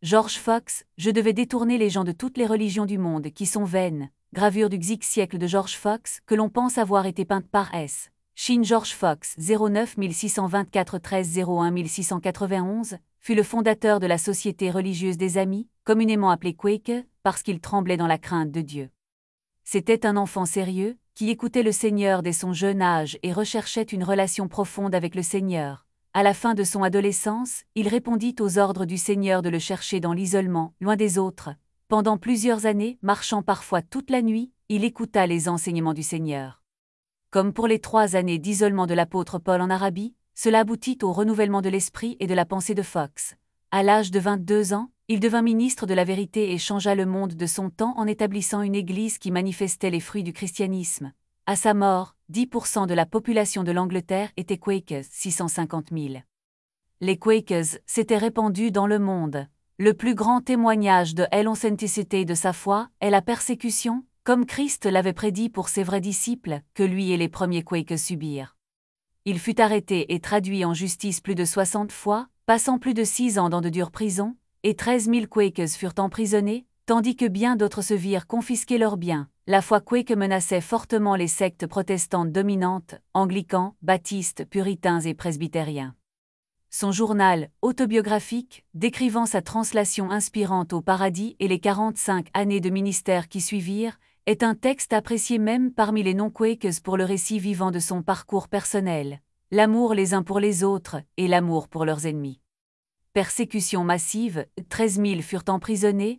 George Fox, je devais détourner les gens de toutes les religions du monde qui sont vaines. Gravure du Xic siècle de George Fox, que l'on pense avoir été peinte par S. Shin George Fox, 09 624 13 01 1691, fut le fondateur de la Société religieuse des Amis, communément appelée Quaker, parce qu'il tremblait dans la crainte de Dieu. C'était un enfant sérieux, qui écoutait le Seigneur dès son jeune âge et recherchait une relation profonde avec le Seigneur. À la fin de son adolescence, il répondit aux ordres du Seigneur de le chercher dans l'isolement, loin des autres. Pendant plusieurs années, marchant parfois toute la nuit, il écouta les enseignements du Seigneur. Comme pour les 3 années d'isolement de l'apôtre Paul en Arabie, cela aboutit au renouvellement de l'esprit et de la pensée de Fox. À l'âge de 22 ans, il devint ministre de la vérité et changea le monde de son temps en établissant une église qui manifestait les fruits du christianisme. À sa mort, 10% de la population de l'Angleterre était Quakers, 650 000. Les Quakers s'étaient répandus dans le monde. Le plus grand témoignage de l'authenticité de sa foi est la persécution, comme Christ l'avait prédit pour ses vrais disciples, que lui et les premiers Quakers subirent. Il fut arrêté et traduit en justice plus de 60 fois, passant plus de 6 ans dans de dures prisons, et 13 000 Quakers furent emprisonnés, tandis que bien d'autres se virent confisquer leurs biens. La foi Quaker menaçait fortement les sectes protestantes dominantes, anglicans, baptistes, puritains et presbytériens. Son journal, autobiographique, décrivant sa translation inspirante au paradis et les 45 années de ministère qui suivirent, est un texte apprécié même parmi les non-Quakers pour le récit vivant de son parcours personnel, l'amour les uns pour les autres et l'amour pour leurs ennemis. Persécution massive, 13 000 furent emprisonnés,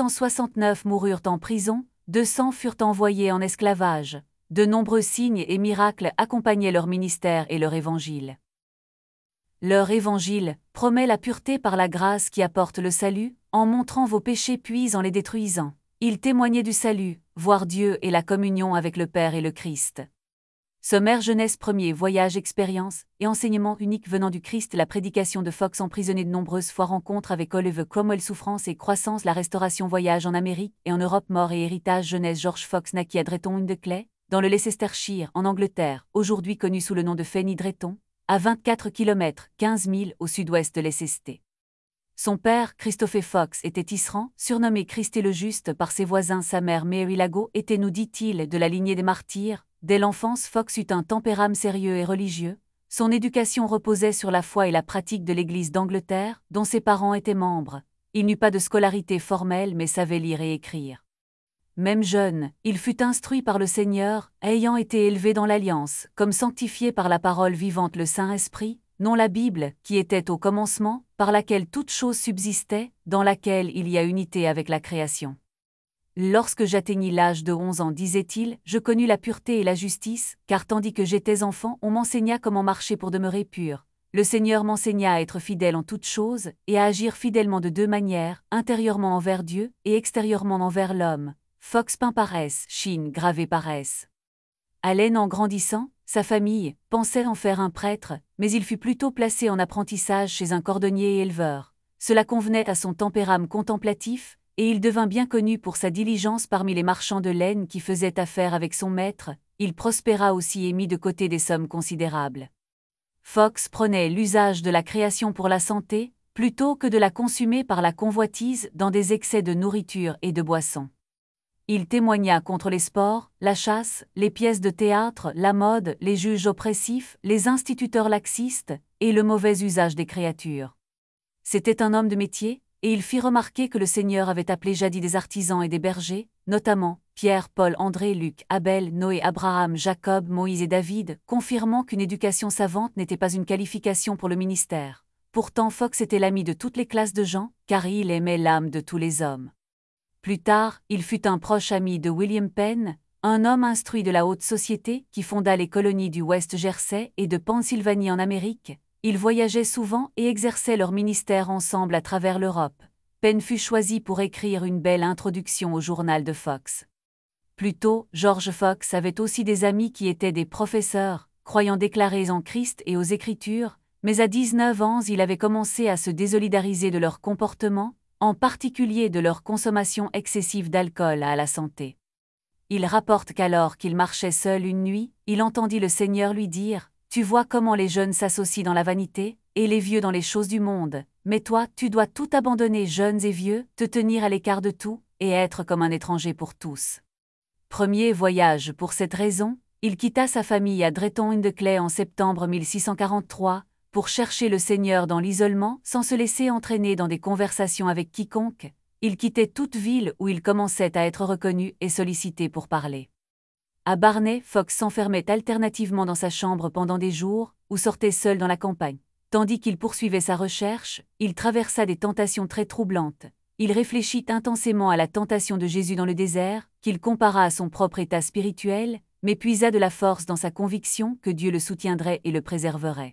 869 moururent en prison, 200 furent envoyés en esclavage. De nombreux signes et miracles accompagnaient leur ministère et leur évangile. Leur évangile promet la pureté par la grâce qui apporte le salut, en montrant vos péchés puis en les détruisant. Il témoignait du salut, voir Dieu et la communion avec le Père et le Christ. Sommaire jeunesse premier voyage expérience et enseignement unique venant du Christ. La prédication de Fox emprisonné de nombreuses fois. Rencontre avec Oliver Cromwell. Souffrance et croissance. La restauration. Voyage en Amérique et en Europe. Mort et héritage. Jeunesse. George Fox naquit à Drayton-in-the-Clay, dans le Leicestershire, en Angleterre, aujourd'hui connu sous le nom de Fanny Drayton, à 24 km, 15 000 au sud-ouest de Leicester. Son père, Christopher Fox, était tisserand, surnommé Christ le Juste par ses voisins. Sa mère, Mary Lago, était, nous dit-il, de la lignée des martyrs. Dès l'enfance, Fox eut un tempérament sérieux et religieux. Son éducation reposait sur la foi et la pratique de l'Église d'Angleterre, dont ses parents étaient membres. Il n'eut pas de scolarité formelle mais savait lire et écrire. Même jeune, il fut instruit par le Seigneur, ayant été élevé dans l'Alliance, comme sanctifié par la parole vivante le Saint-Esprit, non la Bible, qui était au commencement, par laquelle toute chose subsistait, dans laquelle il y a unité avec la création. Lorsque j'atteignis l'âge de 11 ans, disait-il, je connus la pureté et la justice, car tandis que j'étais enfant, on m'enseigna comment marcher pour demeurer pur. Le Seigneur m'enseigna à être fidèle en toutes choses, et à agir fidèlement de 2 manières, intérieurement envers Dieu, et extérieurement envers l'homme. Fox peint par S. Shin gravé par S. Allen en grandissant, sa famille pensait en faire un prêtre, mais il fut plutôt placé en apprentissage chez un cordonnier et éleveur. Cela convenait à son tempérament contemplatif, et il devint bien connu pour sa diligence parmi les marchands de laine qui faisaient affaire avec son maître. Il prospéra aussi et mit de côté des sommes considérables. Fox prenait l'usage de la création pour la santé, plutôt que de la consumer par la convoitise dans des excès de nourriture et de boissons. Il témoigna contre les sports, la chasse, les pièces de théâtre, la mode, les juges oppressifs, les instituteurs laxistes, et le mauvais usage des créatures. C'était un homme de métier, et il fit remarquer que le Seigneur avait appelé jadis des artisans et des bergers, notamment Pierre, Paul, André, Luc, Abel, Noé, Abraham, Jacob, Moïse et David, confirmant qu'une éducation savante n'était pas une qualification pour le ministère. Pourtant Fox était l'ami de toutes les classes de gens, car il aimait l'âme de tous les hommes. Plus tard, il fut un proche ami de William Penn, un homme instruit de la haute société qui fonda les colonies du West Jersey et de Pennsylvanie en Amérique. Ils voyageaient souvent et exerçaient leur ministère ensemble à travers l'Europe. Penn fut choisi pour écrire une belle introduction au journal de Fox. Plus tôt, George Fox avait aussi des amis qui étaient des professeurs, croyant déclarés en Christ et aux Écritures, mais à 19 ans il avait commencé à se désolidariser de leur comportement, en particulier de leur consommation excessive d'alcool à la santé. Il rapporte qu'alors qu'il marchait seul une nuit, il entendit le Seigneur lui dire « Tu vois comment les jeunes s'associent dans la vanité, et les vieux dans les choses du monde, mais toi, tu dois tout abandonner, jeunes et vieux, te tenir à l'écart de tout, et être comme un étranger pour tous. Premier voyage. Pour cette raison, il quitta sa famille à Drayton-in-the-Clay en septembre 1643, pour chercher le Seigneur dans l'isolement, sans se laisser entraîner dans des conversations avec quiconque. Il quittait toute ville où il commençait à être reconnu et sollicité pour parler. À Barnet, Fox s'enfermait alternativement dans sa chambre pendant des jours, ou sortait seul dans la campagne. Tandis qu'il poursuivait sa recherche, il traversa des tentations très troublantes. Il réfléchit intensément à la tentation de Jésus dans le désert, qu'il compara à son propre état spirituel, mais puisa de la force dans sa conviction que Dieu le soutiendrait et le préserverait.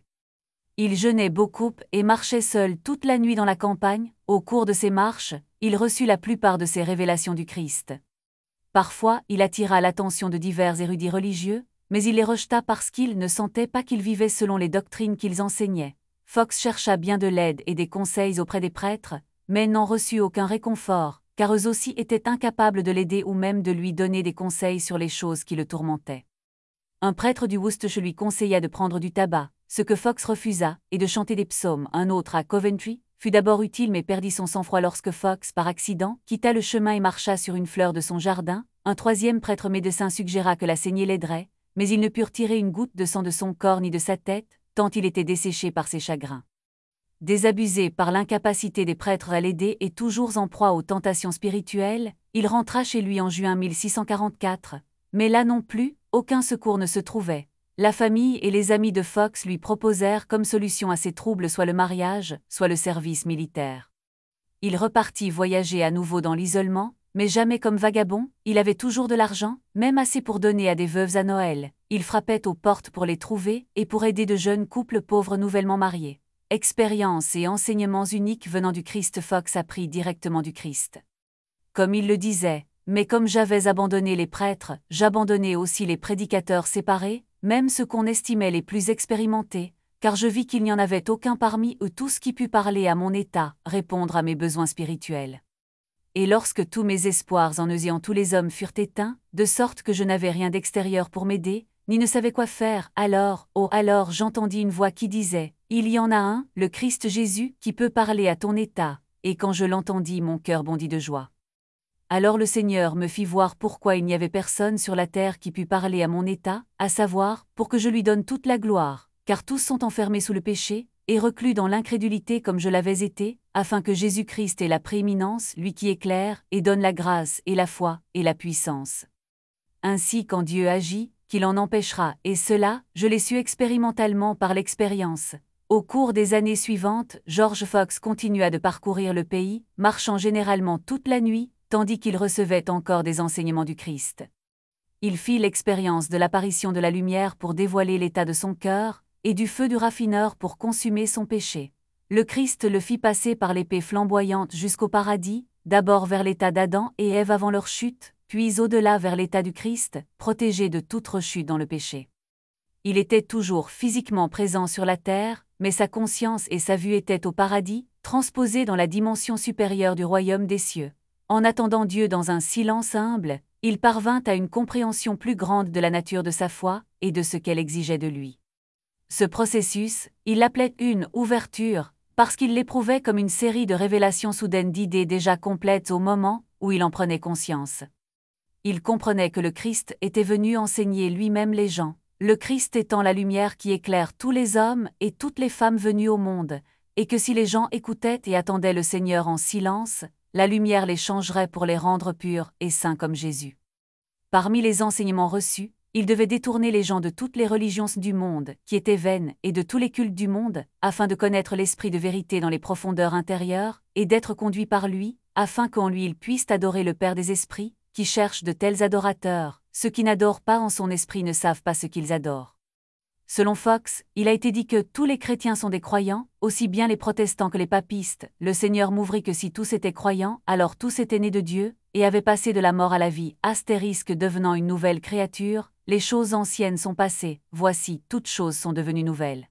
Il jeûnait beaucoup et marchait seul toute la nuit dans la campagne. Au cours de ses marches, il reçut la plupart de ses révélations du Christ. Parfois, il attira l'attention de divers érudits religieux, mais il les rejeta parce qu'il ne sentait pas qu'ils vivaient selon les doctrines qu'ils enseignaient. Fox chercha bien de l'aide et des conseils auprès des prêtres, mais n'en reçut aucun réconfort, car eux aussi étaient incapables de l'aider ou même de lui donner des conseils sur les choses qui le tourmentaient. Un prêtre du Worcestershire lui conseilla de prendre du tabac, ce que Fox refusa, et de chanter des psaumes. Un autre à Coventry fut d'abord utile mais perdit son sang-froid lorsque Fox, par accident, quitta le chemin et marcha sur une fleur de son jardin. Un troisième prêtre médecin suggéra que la saignée l'aiderait, mais ils ne purent tirer une goutte de sang de son corps ni de sa tête, tant il était desséché par ses chagrins. Désabusé par l'incapacité des prêtres à l'aider et toujours en proie aux tentations spirituelles, il rentra chez lui en juin 1644, mais là non plus, aucun secours ne se trouvait. La famille et les amis de Fox lui proposèrent comme solution à ses troubles soit le mariage, soit le service militaire. Il repartit voyager à nouveau dans l'isolement, mais jamais comme vagabond. Il avait toujours de l'argent, même assez pour donner à des veuves à Noël. Il frappait aux portes pour les trouver et pour aider de jeunes couples pauvres nouvellement mariés. Expériences et enseignements uniques venant du Christ. Fox apprit directement du Christ. Comme il le disait, mais comme j'avais abandonné les prêtres, j'abandonnais aussi les prédicateurs séparés, même ceux qu'on estimait les plus expérimentés, car je vis qu'il n'y en avait aucun parmi eux tous qui pût parler à mon état, répondre à mes besoins spirituels. Et lorsque tous mes espoirs en eux et en tous les hommes furent éteints, de sorte que je n'avais rien d'extérieur pour m'aider, ni ne savais quoi faire, alors j'entendis une voix qui disait, « Il y en a un, le Christ Jésus, qui peut parler à ton état. » Et quand je l'entendis, mon cœur bondit de joie. Alors le Seigneur me fit voir pourquoi il n'y avait personne sur la terre qui pût parler à mon état, à savoir, pour que je lui donne toute la gloire, car tous sont enfermés sous le péché, et reclus dans l'incrédulité comme je l'avais été, afin que Jésus-Christ ait la prééminence, lui qui éclaire, et donne la grâce, et la foi, et la puissance. Ainsi quand Dieu agit, qu'il en empêchera, et cela, je l'ai su expérimentalement par l'expérience. Au cours des années suivantes, George Fox continua de parcourir le pays, marchant généralement toute la nuit, tandis qu'il recevait encore des enseignements du Christ. Il fit l'expérience de l'apparition de la lumière pour dévoiler l'état de son cœur, et du feu du raffineur pour consumer son péché. Le Christ le fit passer par l'épée flamboyante jusqu'au paradis, d'abord vers l'état d'Adam et Ève avant leur chute, puis au-delà vers l'état du Christ, protégé de toute rechute dans le péché. Il était toujours physiquement présent sur la terre, mais sa conscience et sa vue étaient au paradis, transposées dans la dimension supérieure du royaume des cieux. En attendant Dieu dans un silence humble, il parvint à une compréhension plus grande de la nature de sa foi et de ce qu'elle exigeait de lui. Ce processus, il l'appelait une ouverture, parce qu'il l'éprouvait comme une série de révélations soudaines d'idées déjà complètes au moment où il en prenait conscience. Il comprenait que le Christ était venu enseigner lui-même les gens, le Christ étant la lumière qui éclaire tous les hommes et toutes les femmes venues au monde, et que si les gens écoutaient et attendaient le Seigneur en silence, la lumière les changerait pour les rendre purs et saints comme Jésus. Parmi les enseignements reçus, il devait détourner les gens de toutes les religions du monde, qui étaient vaines, et de tous les cultes du monde, afin de connaître l'esprit de vérité dans les profondeurs intérieures, et d'être conduits par lui, afin qu'en lui ils puissent adorer le Père des esprits, qui cherche de tels adorateurs. Ceux qui n'adorent pas en son esprit ne savent pas ce qu'ils adorent. Selon Fox, il a été dit que tous les chrétiens sont des croyants, aussi bien les protestants que les papistes. Le Seigneur m'ouvrit que si tous étaient croyants, alors tous étaient nés de Dieu, et avaient passé de la mort à la vie, devenant une nouvelle créature, les choses anciennes sont passées, voici, toutes choses sont devenues nouvelles.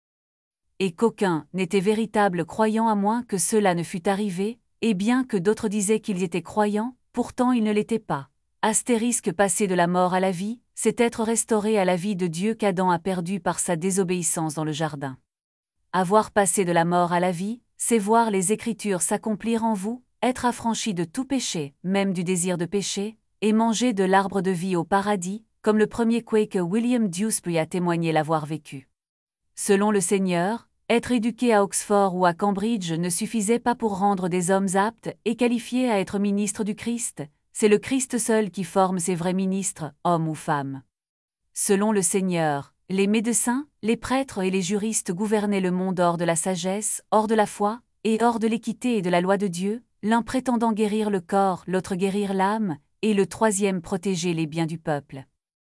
Et qu'aucun n'était véritable croyant à moins que cela ne fût arrivé, et bien que d'autres disaient qu'ils étaient croyants, pourtant ils ne l'étaient pas. Passer de la mort à la vie, c'est être restauré à la vie de Dieu qu'Adam a perdu par sa désobéissance dans le jardin. Avoir passé de la mort à la vie, c'est voir les Écritures s'accomplir en vous, être affranchi de tout péché, même du désir de péché, et manger de l'arbre de vie au paradis, comme le premier Quaker William Dewsbury a témoigné l'avoir vécu. Selon le Seigneur, être éduqué à Oxford ou à Cambridge ne suffisait pas pour rendre des hommes aptes et qualifiés à être ministres du Christ, c'est le Christ seul qui forme ses vrais ministres, hommes ou femmes. Selon le Seigneur, les médecins, les prêtres et les juristes gouvernaient le monde hors de la sagesse, hors de la foi, et hors de l'équité et de la loi de Dieu, l'un prétendant guérir le corps, l'autre guérir l'âme, et le troisième protéger les biens du peuple.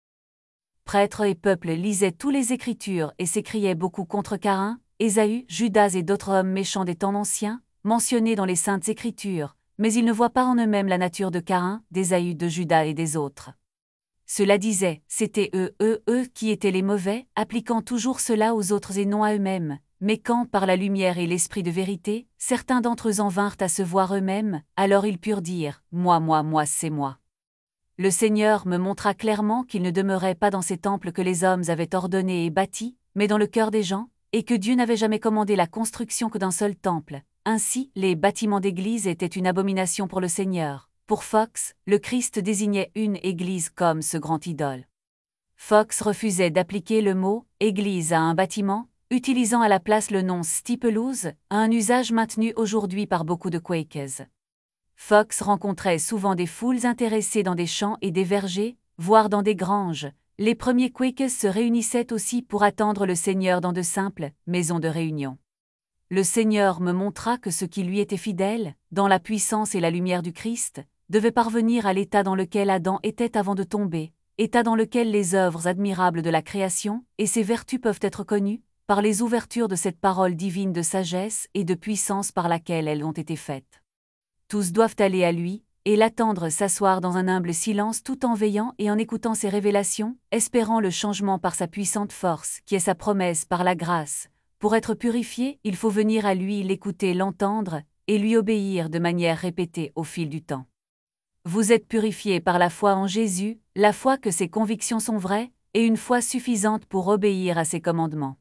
Prêtres et peuple lisaient tous les Écritures et s'écriaient beaucoup contre Caïn, Ésaü, Judas et d'autres hommes méchants des temps anciens, mentionnés dans les Saintes Écritures, mais ils ne voient pas en eux-mêmes la nature de Caïn, d'Ésaü, de Judas et des autres. Cela disait, c'était eux qui étaient les mauvais, appliquant toujours cela aux autres et non à eux-mêmes, mais quand, par la lumière et l'esprit de vérité, certains d'entre eux en vinrent à se voir eux-mêmes, alors ils purent dire, moi, c'est moi. Le Seigneur me montra clairement qu'il ne demeurait pas dans ces temples que les hommes avaient ordonnés et bâtis, mais dans le cœur des gens, et que Dieu n'avait jamais commandé la construction que d'un seul temple. Ainsi, les bâtiments d'église étaient une abomination pour le Seigneur. Pour Fox, le Christ désignait une église comme ce grand idole. Fox refusait d'appliquer le mot « église » à un bâtiment, utilisant à la place le nom « steeplhouse », un usage maintenu aujourd'hui par beaucoup de Quakers. Fox rencontrait souvent des foules intéressées dans des champs et des vergers, voire dans des granges. Les premiers Quakers se réunissaient aussi pour attendre le Seigneur dans de simples maisons de réunion. Le Seigneur me montra que ceux qui lui étaient fidèles, dans la puissance et la lumière du Christ, devaient parvenir à l'état dans lequel Adam était avant de tomber, état dans lequel les œuvres admirables de la création et ses vertus peuvent être connues, par les ouvertures de cette parole divine de sagesse et de puissance par laquelle elles ont été faites. Tous doivent aller à lui, et l'attendre s'asseoir dans un humble silence tout en veillant et en écoutant ses révélations, espérant le changement par sa puissante force, qui est sa promesse par la grâce. Pour être purifié, il faut venir à lui, l'écouter, l'entendre, et lui obéir de manière répétée au fil du temps. Vous êtes purifiés par la foi en Jésus, la foi que ses convictions sont vraies, et une foi suffisante pour obéir à ses commandements.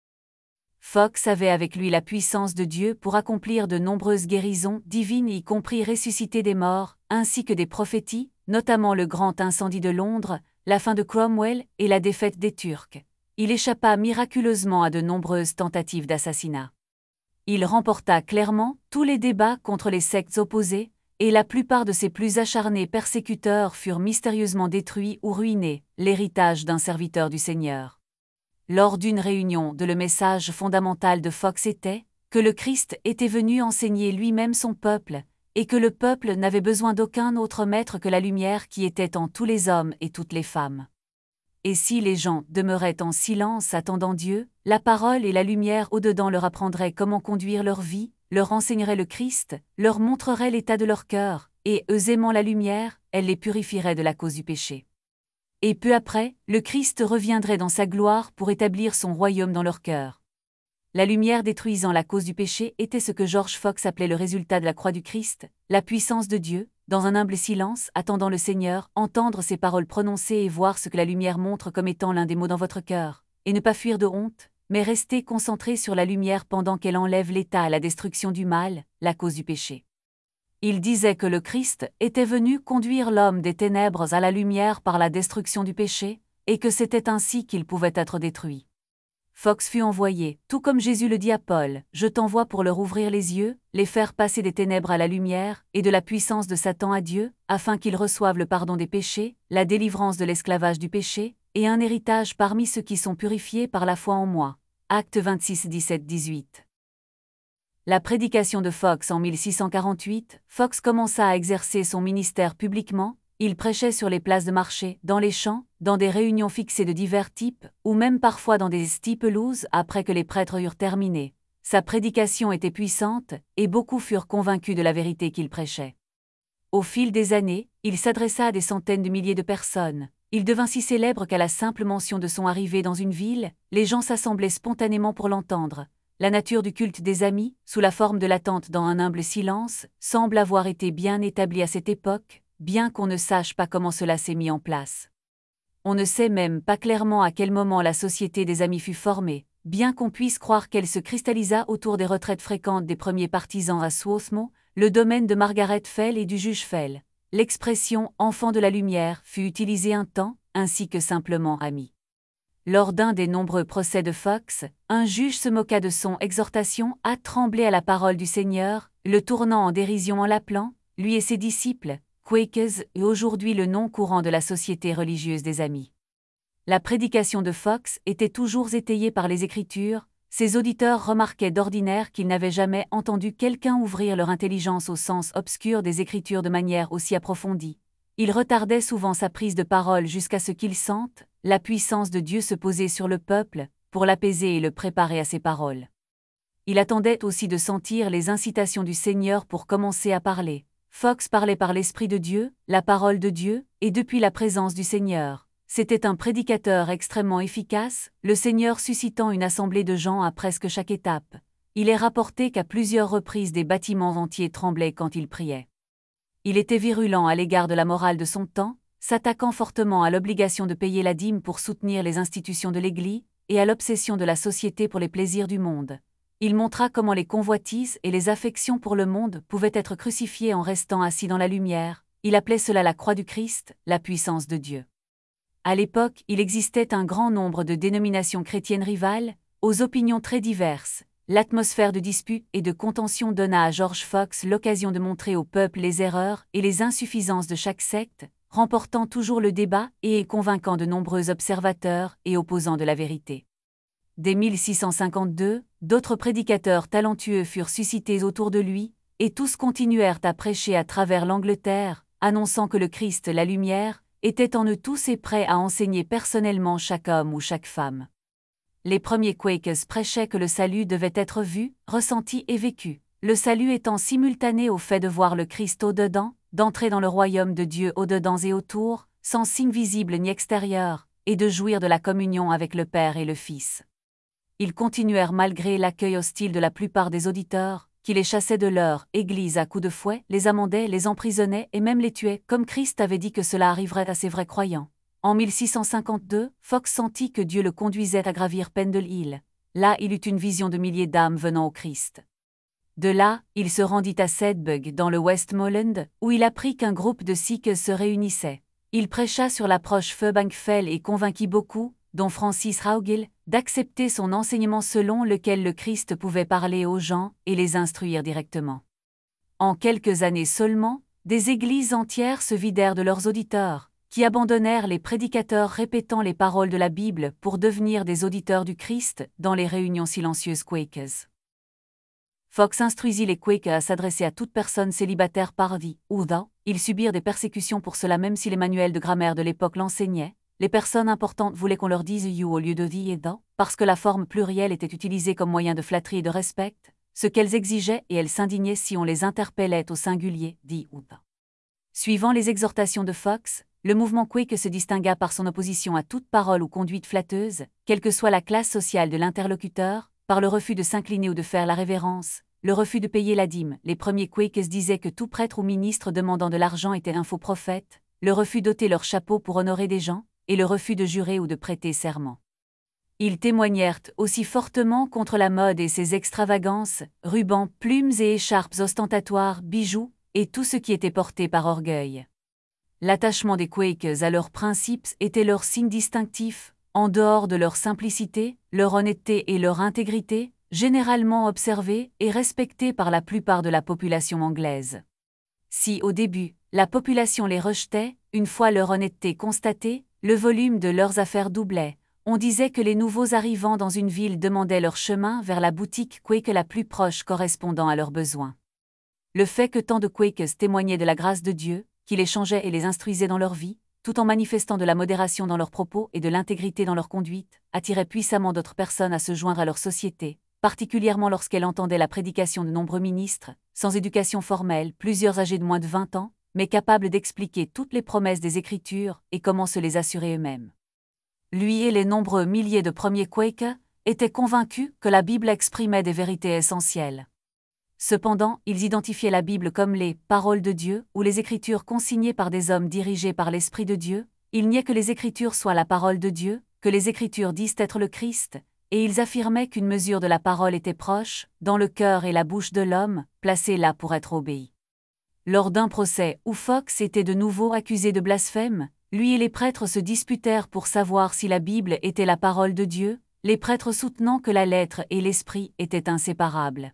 Fox avait avec lui la puissance de Dieu pour accomplir de nombreuses guérisons divines y compris ressusciter des morts, ainsi que des prophéties, notamment le grand incendie de Londres, la fin de Cromwell et la défaite des Turcs. Il échappa miraculeusement à de nombreuses tentatives d'assassinat. Il remporta clairement tous les débats contre les sectes opposées, et la plupart de ses plus acharnés persécuteurs furent mystérieusement détruits ou ruinés, l'héritage d'un serviteur du Seigneur. Lors d'une réunion, le message fondamental de Fox était que le Christ était venu enseigner lui-même son peuple, et que le peuple n'avait besoin d'aucun autre maître que la lumière qui était en tous les hommes et toutes les femmes. Et si les gens demeuraient en silence attendant Dieu, la parole et la lumière au-dedans leur apprendraient comment conduire leur vie, leur enseigneraient le Christ, leur montreraient l'état de leur cœur, et eux aimant la lumière, elle les purifierait de la cause du péché. Et peu après, le Christ reviendrait dans sa gloire pour établir son royaume dans leur cœur. La lumière détruisant la cause du péché était ce que George Fox appelait le résultat de la croix du Christ, la puissance de Dieu, dans un humble silence, attendant le Seigneur, entendre ses paroles prononcées et voir ce que la lumière montre comme étant l'un des mots dans votre cœur, et ne pas fuir de honte, mais rester concentré sur la lumière pendant qu'elle enlève l'état à la destruction du mal, la cause du péché. Il disait que le Christ était venu conduire l'homme des ténèbres à la lumière par la destruction du péché, et que c'était ainsi qu'il pouvait être détruit. Fox fut envoyé, tout comme Jésus le dit à Paul, « Je t'envoie pour leur ouvrir les yeux, les faire passer des ténèbres à la lumière, et de la puissance de Satan à Dieu, afin qu'ils reçoivent le pardon des péchés, la délivrance de l'esclavage du péché, et un héritage parmi ceux qui sont purifiés par la foi en moi. » Actes 26, 17-18. La prédication de Fox en 1648, Fox commença à exercer son ministère publiquement, il prêchait sur les places de marché, dans les champs, dans des réunions fixées de divers types, ou même parfois dans des steeplehouses après que les prêtres eurent terminé. Sa prédication était puissante, et beaucoup furent convaincus de la vérité qu'il prêchait. Au fil des années, il s'adressa à des centaines de milliers de personnes. Il devint si célèbre qu'à la simple mention de son arrivée dans une ville, les gens s'assemblaient spontanément pour l'entendre. La nature du culte des amis, sous la forme de l'attente dans un humble silence, semble avoir été bien établie à cette époque, bien qu'on ne sache pas comment cela s'est mis en place. On ne sait même pas clairement à quel moment la société des amis fut formée, bien qu'on puisse croire qu'elle se cristallisa autour des retraites fréquentes des premiers partisans à Swarthmore, le domaine de Margaret Fell et du juge Fell. L'expression « enfant de la lumière » fut utilisée un temps, ainsi que simplement « ami ». Lors d'un des nombreux procès de Fox, un juge se moqua de son exhortation à trembler à la parole du Seigneur, le tournant en dérision en l'appelant, lui et ses disciples, Quakers, et aujourd'hui le nom courant de la Société religieuse des Amis. La prédication de Fox était toujours étayée par les Écritures. Ses auditeurs remarquaient d'ordinaire qu'ils n'avaient jamais entendu quelqu'un ouvrir leur intelligence au sens obscur des Écritures de manière aussi approfondie. Il retardait souvent sa prise de parole jusqu'à ce qu'ils sentent la puissance de Dieu se poser sur le peuple, pour l'apaiser et le préparer à ses paroles. Il attendait aussi de sentir les incitations du Seigneur pour commencer à parler. Fox parlait par l'Esprit de Dieu, la parole de Dieu, et depuis la présence du Seigneur. C'était un prédicateur extrêmement efficace, le Seigneur suscitant une assemblée de gens à presque chaque étape. Il est rapporté qu'à plusieurs reprises des bâtiments entiers tremblaient quand il priait. Il était virulent à l'égard de la morale de son temps, s'attaquant fortement à l'obligation de payer la dîme pour soutenir les institutions de l'Église, et à l'obsession de la société pour les plaisirs du monde. Il montra comment les convoitises et les affections pour le monde pouvaient être crucifiées en restant assis dans la lumière. Il appelait cela la croix du Christ, la puissance de Dieu. À l'époque, il existait un grand nombre de dénominations chrétiennes rivales, aux opinions très diverses. L'atmosphère de disputes et de contention donna à George Fox l'occasion de montrer au peuple les erreurs et les insuffisances de chaque secte, remportant toujours le débat et convainquant de nombreux observateurs et opposants de la vérité. Dès 1652, d'autres prédicateurs talentueux furent suscités autour de lui, et tous continuèrent à prêcher à travers l'Angleterre, annonçant que le Christ, la lumière, était en eux tous et prêt à enseigner personnellement chaque homme ou chaque femme. Les premiers Quakers prêchaient que le salut devait être vu, ressenti et vécu, le salut étant simultané au fait de voir le Christ au-dedans, d'entrer dans le royaume de Dieu au-dedans et autour, sans signe visible ni extérieur, et de jouir de la communion avec le Père et le Fils. Ils continuèrent malgré l'accueil hostile de la plupart des auditeurs, qui les chassaient de leur église à coups de fouet, les amendaient, les emprisonnaient et même les tuaient, comme Christ avait dit que cela arriverait à ses vrais croyants. En 1652, Fox sentit que Dieu le conduisait à gravir Pendle Hill. Là, il eut une vision de milliers d'âmes venant au Christ. De là, il se rendit à Sedbergh dans le Westmoreland, où il apprit qu'un groupe de Sikhs se réunissait. Il prêcha sur l'approche Feubank Fell et convainquit beaucoup, dont Francis Raugill, d'accepter son enseignement selon lequel le Christ pouvait parler aux gens et les instruire directement. En quelques années seulement, des églises entières se vidèrent de leurs auditeurs, qui abandonnèrent les prédicateurs répétant les paroles de la Bible pour devenir des auditeurs du Christ dans les réunions silencieuses Quakers. Fox instruisit les Quakers à s'adresser à toute personne célibataire par vie ou thou. Ils subirent des persécutions pour cela même si les manuels de grammaire de l'époque l'enseignaient. Les personnes importantes voulaient qu'on leur dise you au lieu de thee et thou, parce que la forme plurielle était utilisée comme moyen de flatterie et de respect, ce qu'elles exigeaient et elles s'indignaient si on les interpellait au singulier, thee ou thou. Suivant les exhortations de Fox, le mouvement Quaker se distingua par son opposition à toute parole ou conduite flatteuse, quelle que soit la classe sociale de l'interlocuteur, par le refus de s'incliner ou de faire la révérence, le refus de payer la dîme. Les premiers Quakers disaient que tout prêtre ou ministre demandant de l'argent était un faux prophète, le refus d'ôter leur chapeau pour honorer des gens, et le refus de jurer ou de prêter serment. Ils témoignèrent aussi fortement contre la mode et ses extravagances, rubans, plumes et écharpes ostentatoires, bijoux, et tout ce qui était porté par orgueil. L'attachement des Quakers à leurs principes était leur signe distinctif, en dehors de leur simplicité, leur honnêteté et leur intégrité, généralement observés et respectés par la plupart de la population anglaise. Si, au début, la population les rejetait, une fois leur honnêteté constatée, le volume de leurs affaires doublait. On disait que les nouveaux arrivants dans une ville demandaient leur chemin vers la boutique Quaker la plus proche correspondant à leurs besoins. Le fait que tant de Quakers témoignaient de la grâce de Dieu, qui les changeait et les instruisait dans leur vie, tout en manifestant de la modération dans leurs propos et de l'intégrité dans leur conduite, attirait puissamment d'autres personnes à se joindre à leur société, particulièrement lorsqu'elle entendait la prédication de nombreux ministres, sans éducation formelle, plusieurs âgés de moins de 20 ans, mais capables d'expliquer toutes les promesses des Écritures et comment se les assurer eux-mêmes. Lui et les nombreux milliers de premiers Quakers étaient convaincus que la Bible exprimait des vérités essentielles. Cependant, ils identifiaient la Bible comme les « paroles de Dieu » ou les Écritures consignées par des hommes dirigés par l'Esprit de Dieu. Ils niaient que les Écritures soient la parole de Dieu, que les Écritures disent être le Christ, et ils affirmaient qu'une mesure de la parole était proche, dans le cœur et la bouche de l'homme, placée là pour être obéi. Lors d'un procès où Fox était de nouveau accusé de blasphème, lui et les prêtres se disputèrent pour savoir si la Bible était la parole de Dieu, les prêtres soutenant que la lettre et l'esprit étaient inséparables.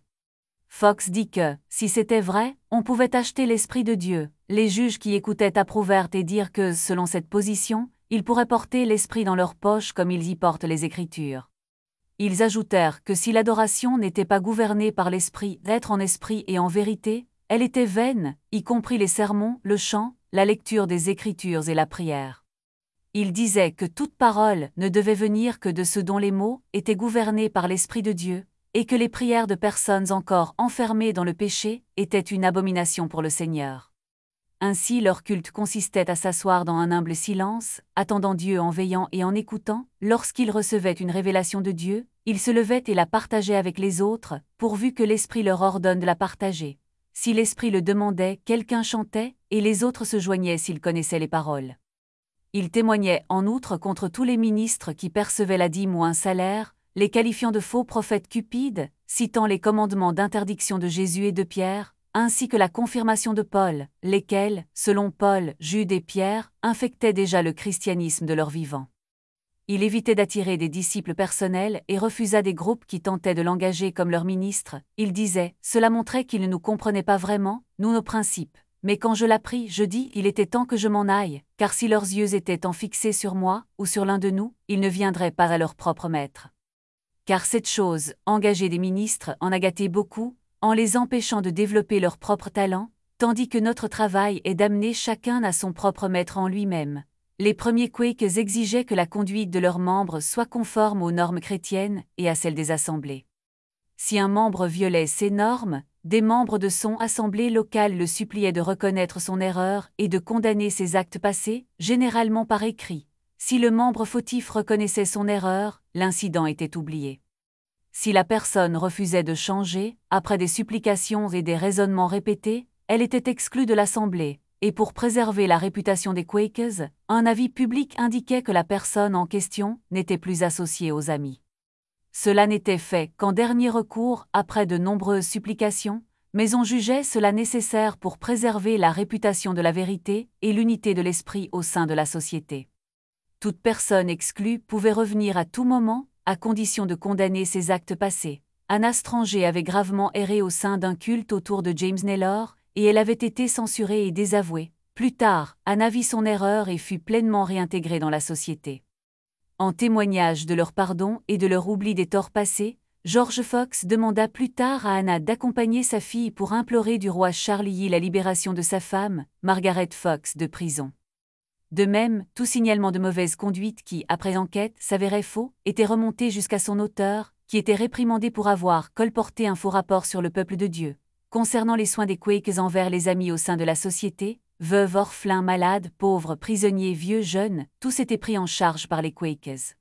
Fox dit que, si c'était vrai, on pouvait acheter l'Esprit de Dieu. Les juges qui écoutaient approuvèrent et dirent que, selon cette position, ils pourraient porter l'Esprit dans leur poche comme ils y portent les Écritures. Ils ajoutèrent que si l'adoration n'était pas gouvernée par l'Esprit, d'être en esprit et en vérité, elle était vaine, y compris les sermons, le chant, la lecture des Écritures et la prière. Ils disaient que toute parole ne devait venir que de ceux dont les mots étaient gouvernés par l'Esprit de Dieu, et que les prières de personnes encore enfermées dans le péché étaient une abomination pour le Seigneur. Ainsi leur culte consistait à s'asseoir dans un humble silence, attendant Dieu en veillant et en écoutant. Lorsqu'ils recevaient une révélation de Dieu, ils se levaient et la partageaient avec les autres, pourvu que l'Esprit leur ordonne de la partager. Si l'Esprit le demandait, quelqu'un chantait, et les autres se joignaient s'ils connaissaient les paroles. Ils témoignaient en outre contre tous les ministres qui percevaient la dîme ou un salaire, les qualifiant de faux prophètes cupides, citant les commandements d'interdiction de Jésus et de Pierre, ainsi que la confirmation de Paul, lesquels, selon Paul, Jude et Pierre, infectaient déjà le christianisme de leur vivant. Il évitait d'attirer des disciples personnels et refusa des groupes qui tentaient de l'engager comme leur ministre. Il disait, cela montrait qu'ils ne nous comprenaient pas vraiment, nous nos principes. Mais quand je l'appris, je dis, il était temps que je m'en aille, car si leurs yeux étaient fixés sur moi, ou sur l'un de nous, ils ne viendraient pas à leur propre maître. Car cette chose, engager des ministres, en a gâté beaucoup, en les empêchant de développer leur propre talent, tandis que notre travail est d'amener chacun à son propre maître en lui-même. Les premiers Quakes exigeaient que la conduite de leurs membres soit conforme aux normes chrétiennes et à celles des assemblées. Si un membre violait ces normes, des membres de son assemblée locale le suppliaient de reconnaître son erreur et de condamner ses actes passés, généralement par écrit. Si le membre fautif reconnaissait son erreur, l'incident était oublié. Si la personne refusait de changer, après des supplications et des raisonnements répétés, elle était exclue de l'assemblée, et pour préserver la réputation des Quakers, un avis public indiquait que la personne en question n'était plus associée aux amis. Cela n'était fait qu'en dernier recours après de nombreuses supplications, mais on jugeait cela nécessaire pour préserver la réputation de la vérité et l'unité de l'esprit au sein de la société. Toute personne exclue pouvait revenir à tout moment, à condition de condamner ses actes passés. Anna Stranger avait gravement erré au sein d'un culte autour de James Naylor, et elle avait été censurée et désavouée. Plus tard, Anna vit son erreur et fut pleinement réintégrée dans la société. En témoignage de leur pardon et de leur oubli des torts passés, George Fox demanda plus tard à Anna d'accompagner sa fille pour implorer du roi Charles I la libération de sa femme, Margaret Fox, de prison. De même, tout signalement de mauvaise conduite qui, après enquête, s'avérait faux, était remonté jusqu'à son auteur, qui était réprimandé pour avoir colporté un faux rapport sur le peuple de Dieu. Concernant les soins des Quakes envers les amis au sein de la société, veuves, orphelins, malades, pauvres, prisonniers, vieux, jeunes, tous étaient pris en charge par les Quakes.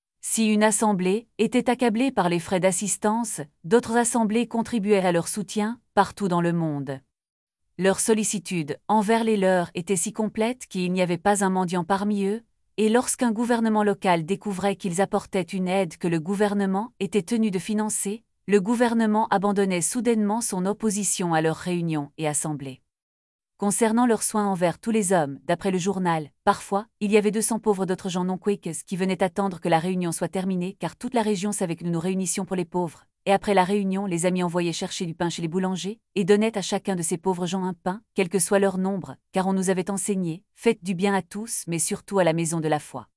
Si une assemblée était accablée par les frais d'assistance, d'autres assemblées contribuaient à leur soutien, partout dans le monde. Leur sollicitude envers les leurs était si complète qu'il n'y avait pas un mendiant parmi eux, et lorsqu'un gouvernement local découvrait qu'ils apportaient une aide que le gouvernement était tenu de financer, le gouvernement abandonnait soudainement son opposition à leurs réunions et assemblées. Concernant leurs soins envers tous les hommes, d'après le journal, parfois, il y avait 200 pauvres d'autres gens non Quakes qui venaient attendre que la réunion soit terminée car toute la région savait que nous nous réunissions pour les pauvres. Et après la réunion, les amis envoyaient chercher du pain chez les boulangers et donnaient à chacun de ces pauvres gens un pain, quel que soit leur nombre, car on nous avait enseigné, faites du bien à tous, mais surtout à la maison de la foi.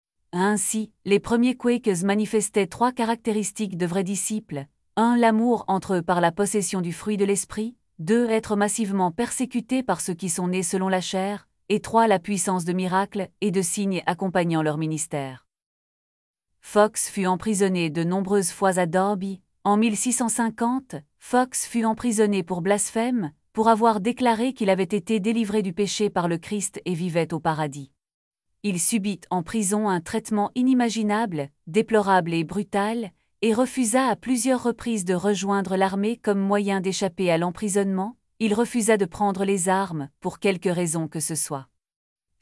Ainsi, les premiers Quakes manifestaient 3 caractéristiques de vrais disciples. 1. L'amour entre eux par la possession du fruit de l'esprit. 2. Être massivement persécutés par ceux qui sont nés selon la chair. Et 3. La puissance de miracles et de signes accompagnant leur ministère. Fox fut emprisonné de nombreuses fois à Derby. En 1650, Fox fut emprisonné pour blasphème, pour avoir déclaré qu'il avait été délivré du péché par le Christ et vivait au paradis. Il subit en prison un traitement inimaginable, déplorable et brutal, et refusa à plusieurs reprises de rejoindre l'armée comme moyen d'échapper à l'emprisonnement. Il refusa de prendre les armes, pour quelque raison que ce soit.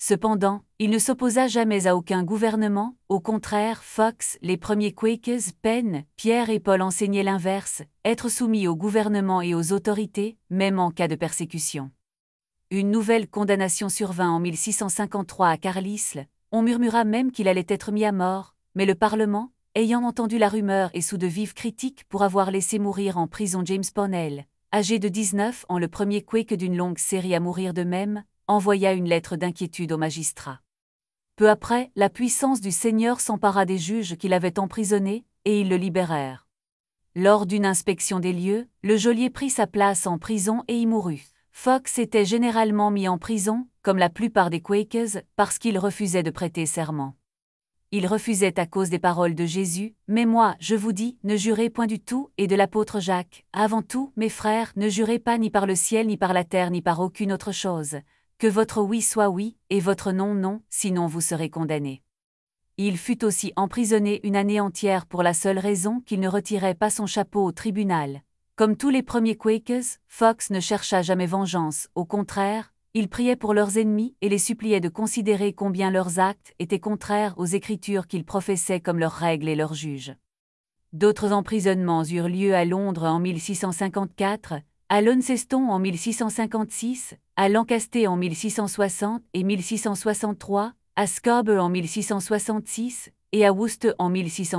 Cependant, il ne s'opposa jamais à aucun gouvernement, au contraire, Fox, les premiers Quakers, Penn, Pierre et Paul enseignaient l'inverse, être soumis au gouvernement et aux autorités, même en cas de persécution. Une nouvelle condamnation survint en 1653 à Carlisle, on murmura même qu'il allait être mis à mort, mais le Parlement, ayant entendu la rumeur et sous de vives critiques pour avoir laissé mourir en prison James Parnell, âgé de 19 ans le premier Quaker d'une longue série à mourir de même, envoya une lettre d'inquiétude au magistrat. Peu après, la puissance du Seigneur s'empara des juges qui l'avaient emprisonné, et ils le libérèrent. Lors d'une inspection des lieux, le geôlier prit sa place en prison et y mourut. Fox était généralement mis en prison, comme la plupart des Quakers, parce qu'il refusait de prêter serment. Il refusait à cause des paroles de Jésus, « Mais moi, je vous dis, ne jurez point du tout » et de l'apôtre Jacques, « Avant tout, mes frères, ne jurez pas ni par le ciel ni par la terre ni par aucune autre chose. Que votre oui soit oui, et votre non non, sinon vous serez condamnés. » Il fut aussi emprisonné une année entière pour la seule raison qu'il ne retirait pas son chapeau au tribunal. Comme tous les premiers Quakers, Fox ne chercha jamais vengeance, au contraire, il priait pour leurs ennemis et les suppliait de considérer combien leurs actes étaient contraires aux Écritures qu'ils professaient comme leurs règles et leurs juges. D'autres emprisonnements eurent lieu à Londres en 1654, à Launceston en 1656, à Lancaster en 1660 et 1663, à Scarborough en 1666 et à Worcester en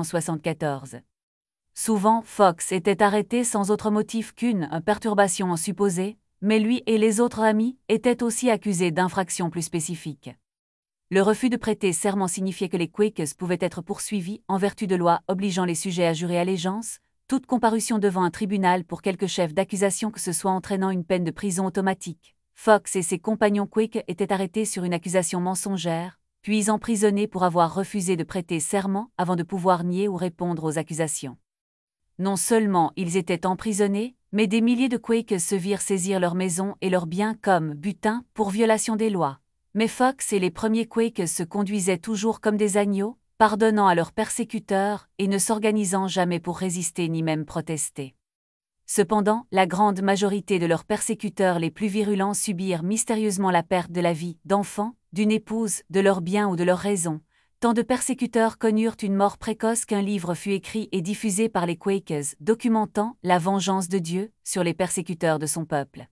1674. Souvent, Fox était arrêté sans autre motif qu'une perturbation supposée, mais lui et les autres amis étaient aussi accusés d'infractions plus spécifiques. Le refus de prêter serment signifiait que les Quakers pouvaient être poursuivis en vertu de lois obligeant les sujets à jurer allégeance, toute comparution devant un tribunal pour quelque chef d'accusation que ce soit entraînant une peine de prison automatique. Fox et ses compagnons Quakers étaient arrêtés sur une accusation mensongère, puis emprisonnés pour avoir refusé de prêter serment avant de pouvoir nier ou répondre aux accusations. Non seulement ils étaient emprisonnés, mais des milliers de Quakers se virent saisir leurs maisons et leurs biens comme butin pour violation des lois. Mais Fox et les premiers Quakers se conduisaient toujours comme des agneaux, pardonnant à leurs persécuteurs et ne s'organisant jamais pour résister ni même protester. Cependant, la grande majorité de leurs persécuteurs les plus virulents subirent mystérieusement la perte de la vie, d'enfants, d'une épouse, de leurs biens ou de leurs raisons. Tant de persécuteurs connurent une mort précoce qu'un livre fut écrit et diffusé par les Quakers, documentant la vengeance de Dieu sur les persécuteurs de son peuple.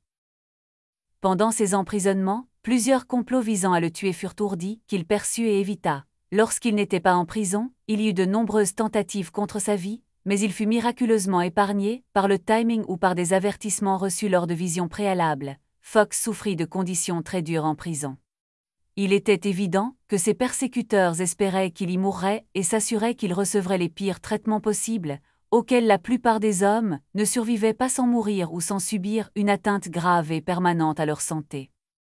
Pendant ces emprisonnements, plusieurs complots visant à le tuer furent ourdis, qu'il perçut et évita. Lorsqu'il n'était pas en prison, il y eut de nombreuses tentatives contre sa vie, mais il fut miraculeusement épargné, par le timing ou par des avertissements reçus lors de visions préalables. Fox souffrit de conditions très dures en prison. Il était évident que ses persécuteurs espéraient qu'il y mourrait et s'assuraient qu'il recevrait les pires traitements possibles, auxquels la plupart des hommes ne survivaient pas sans mourir ou sans subir une atteinte grave et permanente à leur santé.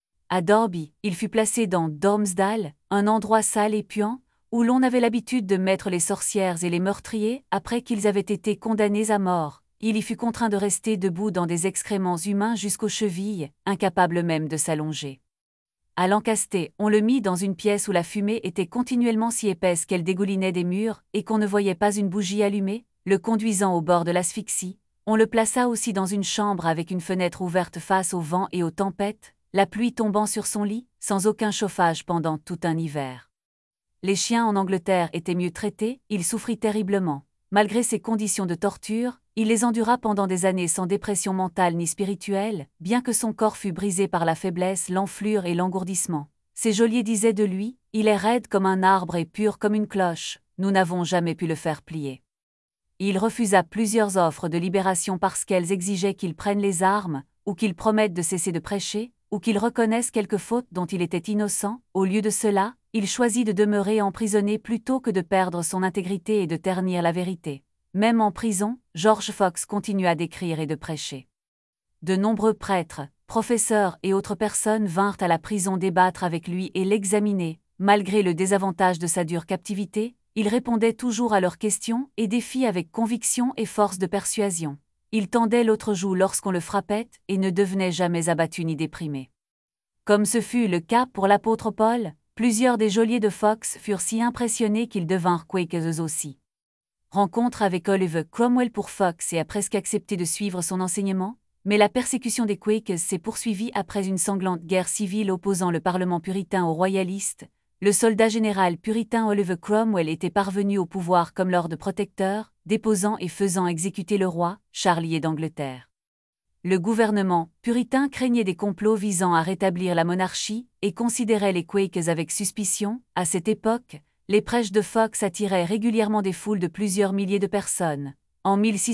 À Derby, il fut placé dans Dormsdale, un endroit sale et puant, où l'on avait l'habitude de mettre les sorcières et les meurtriers après qu'ils avaient été condamnés à mort. Il y fut contraint de rester debout dans des excréments humains jusqu'aux chevilles, incapable même de s'allonger. À Lancaster, on le mit dans une pièce où la fumée était continuellement si épaisse qu'elle dégoulinait des murs et qu'on ne voyait pas une bougie allumée, le conduisant au bord de l'asphyxie. On le plaça aussi dans une chambre avec une fenêtre ouverte face au vent et aux tempêtes, la pluie tombant sur son lit, sans aucun chauffage pendant tout un hiver. Les chiens en Angleterre étaient mieux traités, il souffrit terriblement. Malgré ces conditions de torture, il les endura pendant des années sans dépression mentale ni spirituelle, bien que son corps fût brisé par la faiblesse, l'enflure et l'engourdissement. Ses geôliers disaient de lui, « Il est raide comme un arbre et pur comme une cloche, nous n'avons jamais pu le faire plier. » Il refusa plusieurs offres de libération parce qu'elles exigeaient qu'il prenne les armes, ou qu'il promette de cesser de prêcher, ou qu'il reconnaisse quelque faute dont il était innocent. Au lieu de cela, il choisit de demeurer emprisonné plutôt que de perdre son intégrité et de ternir la vérité. Même en prison, George Fox continua d'écrire et de prêcher. De nombreux prêtres, professeurs et autres personnes vinrent à la prison débattre avec lui et l'examiner. Malgré le désavantage de sa dure captivité, il répondait toujours à leurs questions et défis avec conviction et force de persuasion. Il tendait l'autre joue lorsqu'on le frappait et ne devenait jamais abattu ni déprimé. Comme ce fut le cas pour l'apôtre Paul, plusieurs des geôliers de Fox furent si impressionnés qu'ils devinrent Quakers eux aussi. Rencontre avec Oliver Cromwell pour Fox et a presque accepté de suivre son enseignement, mais la persécution des Quakers s'est poursuivie après une sanglante guerre civile opposant le Parlement puritain aux royalistes. Le soldat général puritain Oliver Cromwell était parvenu au pouvoir comme Lord Protecteur, déposant et faisant exécuter le roi, Charles d'Angleterre. Le gouvernement puritain craignait des complots visant à rétablir la monarchie et considérait les Quakers avec suspicion. À cette époque, les prêches de Fox attiraient régulièrement des foules de plusieurs milliers de personnes. En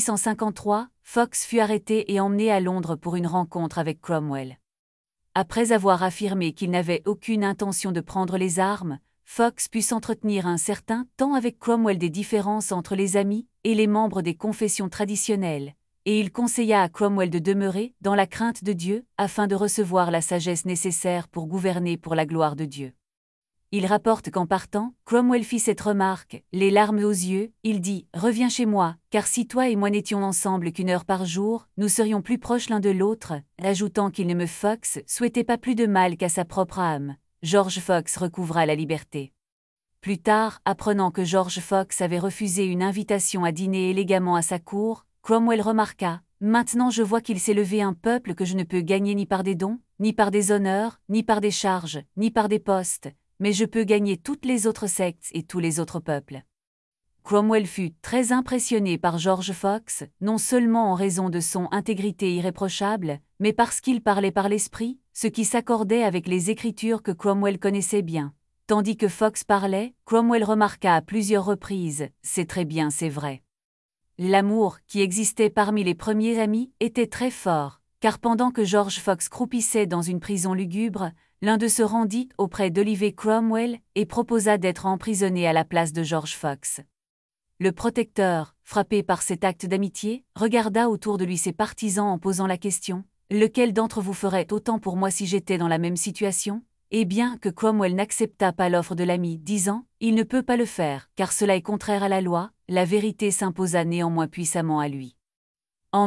1653, Fox fut arrêté et emmené à Londres pour une rencontre avec Cromwell. Après avoir affirmé qu'il n'avait aucune intention de prendre les armes, Fox put s'entretenir un certain temps avec Cromwell des différences entre les amis et les membres des confessions traditionnelles, et il conseilla à Cromwell de demeurer dans la crainte de Dieu afin de recevoir la sagesse nécessaire pour gouverner pour la gloire de Dieu. Il rapporte qu'en partant, Cromwell fit cette remarque, les larmes aux yeux, il dit « Reviens chez moi, car si toi et moi n'étions ensemble qu'une heure par jour, nous serions plus proches l'un de l'autre », ajoutant qu'il ne me Fox souhaitait pas plus de mal qu'à sa propre âme. George Fox recouvra la liberté. Plus tard, apprenant que George Fox avait refusé une invitation à dîner élégamment à sa cour, Cromwell remarqua « Maintenant je vois qu'il s'est levé un peuple que je ne peux gagner ni par des dons, ni par des honneurs, ni par des charges, ni par des postes, mais je peux gagner toutes les autres sectes et tous les autres peuples. » Cromwell fut très impressionné par George Fox, non seulement en raison de son intégrité irréprochable, mais parce qu'il parlait par l'esprit, ce qui s'accordait avec les écritures que Cromwell connaissait bien. Tandis que Fox parlait, Cromwell remarqua à plusieurs reprises « C'est très bien, c'est vrai ». L'amour, qui existait parmi les premiers amis, était très fort, car pendant que George Fox croupissait dans une prison lugubre, l'un d'eux se rendit auprès d'Oliver Cromwell et proposa d'être emprisonné à la place de George Fox. Le protecteur, frappé par cet acte d'amitié, regarda autour de lui ses partisans en posant la question « Lequel d'entre vous ferait autant pour moi si j'étais dans la même situation ?» Et bien que Cromwell n'accepta pas l'offre de l'ami, disant « Il ne peut pas le faire, car cela est contraire à la loi », la vérité s'imposa néanmoins puissamment à lui. En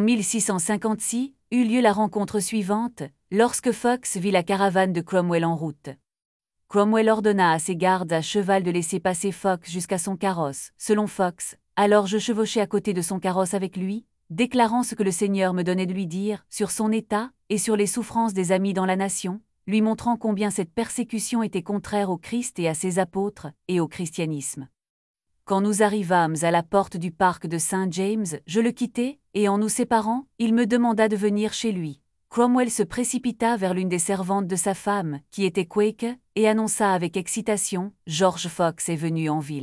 1656, eut lieu la rencontre suivante, lorsque Fox vit la caravane de Cromwell en route. Cromwell ordonna à ses gardes à cheval de laisser passer Fox jusqu'à son carrosse. Selon Fox, alors je chevauchai à côté de son carrosse avec lui, déclarant ce que le Seigneur me donnait de lui dire sur son état et sur les souffrances des amis dans la nation, lui montrant combien cette persécution était contraire au Christ et à ses apôtres, et au christianisme. Quand nous arrivâmes à la porte du parc de Saint James, je le quittai, et en nous séparant, il me demanda de venir chez lui. Cromwell se précipita vers l'une des servantes de sa femme, qui était Quaker, et annonça avec excitation « George Fox est venu en ville ».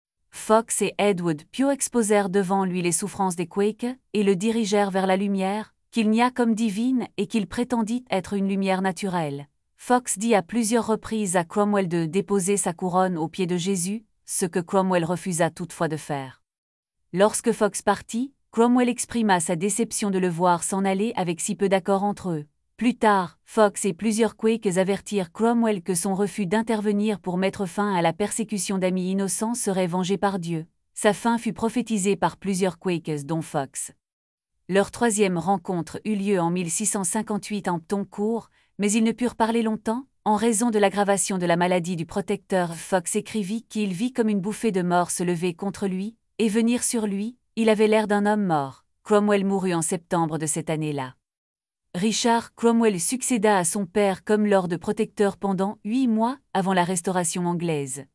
Fox et Edward Pugh exposèrent devant lui les souffrances des Quakers, et le dirigèrent vers la lumière, qu'il nia comme divine et qu'il prétendit être une lumière naturelle. Fox dit à plusieurs reprises à Cromwell de déposer sa couronne aux pieds de Jésus, ce que Cromwell refusa toutefois de faire. Lorsque Fox partit, Cromwell exprima sa déception de le voir s'en aller avec si peu d'accord entre eux. Plus tard, Fox et plusieurs Quakers avertirent Cromwell que son refus d'intervenir pour mettre fin à la persécution d'amis innocents serait vengé par Dieu. Sa fin fut prophétisée par plusieurs Quakers dont Fox. Leur troisième rencontre eut lieu en 1658 en Toncourt, mais ils ne purent parler longtemps, en raison de l'aggravation de la maladie du protecteur. Fox écrivit qu'il vit comme une bouffée de mort se lever contre lui, et venir sur lui, il avait l'air d'un homme mort. Cromwell mourut en septembre de cette année-là. Richard Cromwell succéda à son père comme Lord Protecteur pendant 8 mois avant la Restauration anglaise.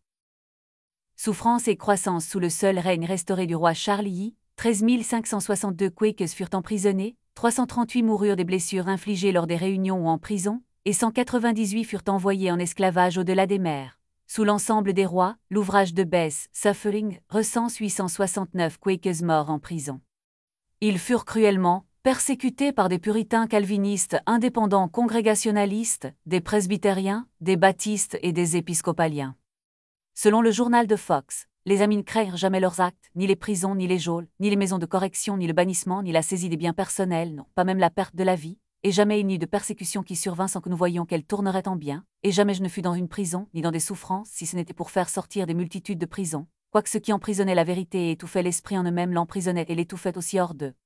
Souffrance et croissance sous le seul règne restauré du roi Charles I, 13 562 Quakers furent emprisonnés, 338 moururent des blessures infligées lors des réunions ou en prison, et 198 furent envoyés en esclavage au-delà des mers. Sous l'ensemble des rois, l'ouvrage de Bess, Suffering, recense 869 Quakers morts en prison. Ils furent cruellement persécutés par des puritains calvinistes indépendants congrégationalistes, des presbytériens, des baptistes et des épiscopaliens. Selon le journal de Fox, les amis ne craignent jamais leurs actes, ni les prisons, ni les geôles, ni les maisons de correction, ni le bannissement, ni la saisie des biens personnels, non, pas même la perte de la vie, et jamais il n'y eut de persécution qui survint sans que nous voyions qu'elle tournerait en bien, et jamais je ne fus dans une prison, ni dans des souffrances, si ce n'était pour faire sortir des multitudes de prisons, quoique ce qui emprisonnait la vérité et étouffait l'esprit en eux-mêmes l'emprisonnait et l'étouffait aussi hors d'eux.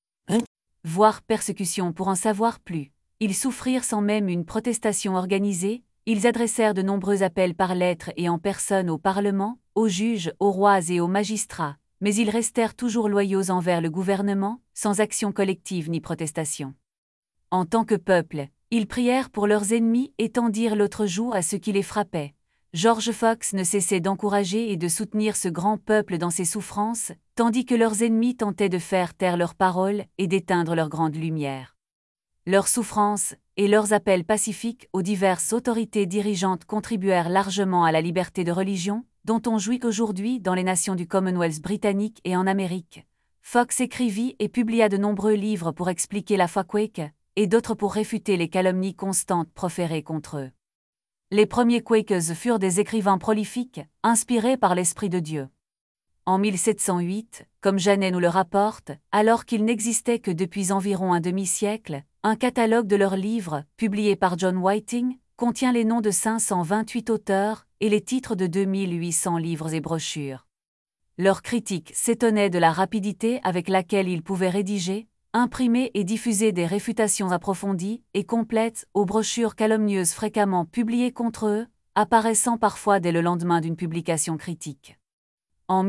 Voir persécution pour en savoir plus. Ils souffrirent sans même une protestation organisée, ils adressèrent de nombreux appels par lettre et en personne au Parlement, aux juges, aux rois et aux magistrats, mais ils restèrent toujours loyaux envers le gouvernement, sans action collective ni protestation. En tant que peuple, ils prièrent pour leurs ennemis et tendirent l'autre joue à ceux qui les frappaient. George Fox ne cessait d'encourager et de soutenir ce grand peuple dans ses souffrances, tandis que leurs ennemis tentaient de faire taire leurs paroles et d'éteindre leur grande lumière. Leurs souffrances et leurs appels pacifiques aux diverses autorités dirigeantes contribuèrent largement à la liberté de religion, dont on jouit aujourd'hui dans les nations du Commonwealth britannique et en Amérique. Fox écrivit et publia de nombreux livres pour expliquer la foi Quake, et d'autres pour réfuter les calomnies constantes proférées contre eux. Les premiers Quakers furent des écrivains prolifiques, inspirés par l'Esprit de Dieu. En 1708, comme Janet nous le rapporte, alors qu'il n'existait que depuis environ un demi-siècle, un catalogue de leurs livres, publié par John Whiting, contient les noms de 528 auteurs et les titres de 2800 livres et brochures. Leurs critiques s'étonnaient de la rapidité avec laquelle ils pouvaient rédiger, imprimer et diffuser des réfutations approfondies et complètes aux brochures calomnieuses fréquemment publiées contre eux, apparaissant parfois dès le lendemain d'une publication critique. En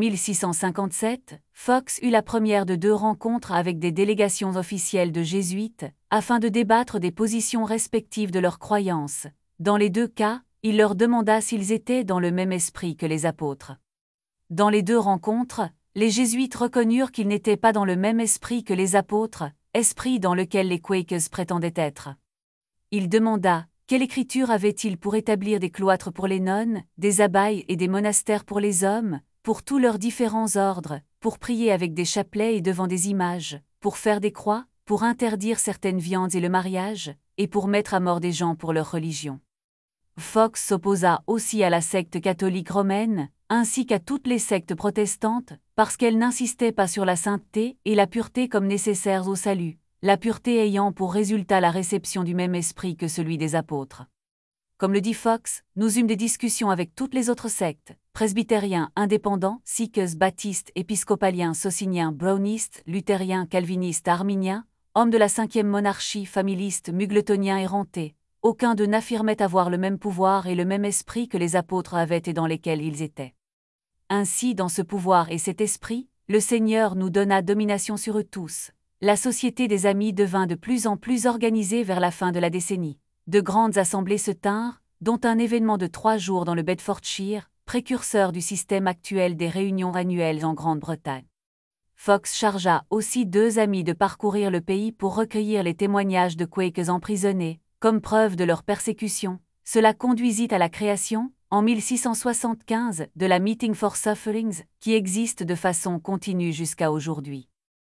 1657, Fox eut la première de 2 rencontres avec des délégations officielles de jésuites, afin de débattre des positions respectives de leurs croyances. Dans les 2 cas, il leur demanda s'ils étaient dans le même esprit que les apôtres. Dans les 2 rencontres, les jésuites reconnurent qu'ils n'étaient pas dans le même esprit que les apôtres, esprit dans lequel les Quakers prétendaient être. Il demanda quelle écriture avait-il pour établir des cloîtres pour les nonnes, des abbayes et des monastères pour les hommes, pour tous leurs différents ordres, pour prier avec des chapelets et devant des images, pour faire des croix, pour interdire certaines viandes et le mariage, et pour mettre à mort des gens pour leur religion. Fox s'opposa aussi à la secte catholique romaine, ainsi qu'à toutes les sectes protestantes, parce qu'elles n'insistaient pas sur la sainteté et la pureté comme nécessaires au salut, la pureté ayant pour résultat la réception du même esprit que celui des apôtres. Comme le dit Fox, nous eûmes des discussions avec toutes les autres sectes, presbytériens, indépendants, sikhs, baptistes, épiscopaliens, sociniens, brownistes, luthériens, calvinistes, arminiens, hommes de la 5e monarchie, familistes, mugletoniens et rentés. Aucun d'eux n'affirmait avoir le même pouvoir et le même esprit que les apôtres avaient et dans lesquels ils étaient. Ainsi, dans ce pouvoir et cet esprit, le Seigneur nous donna domination sur eux tous. La société des amis devint de plus en plus organisée vers la fin de la décennie. De grandes assemblées se tinrent, dont un événement de 3 jours dans le Bedfordshire, précurseur du système actuel des réunions annuelles en Grande-Bretagne. Fox chargea aussi 2 amis de parcourir le pays pour recueillir les témoignages de Quakers emprisonnés, comme preuve de leur persécution. Cela conduisit à la création, en 1675, de la Meeting for Sufferings, qui existe de façon continue jusqu'à aujourd'hui.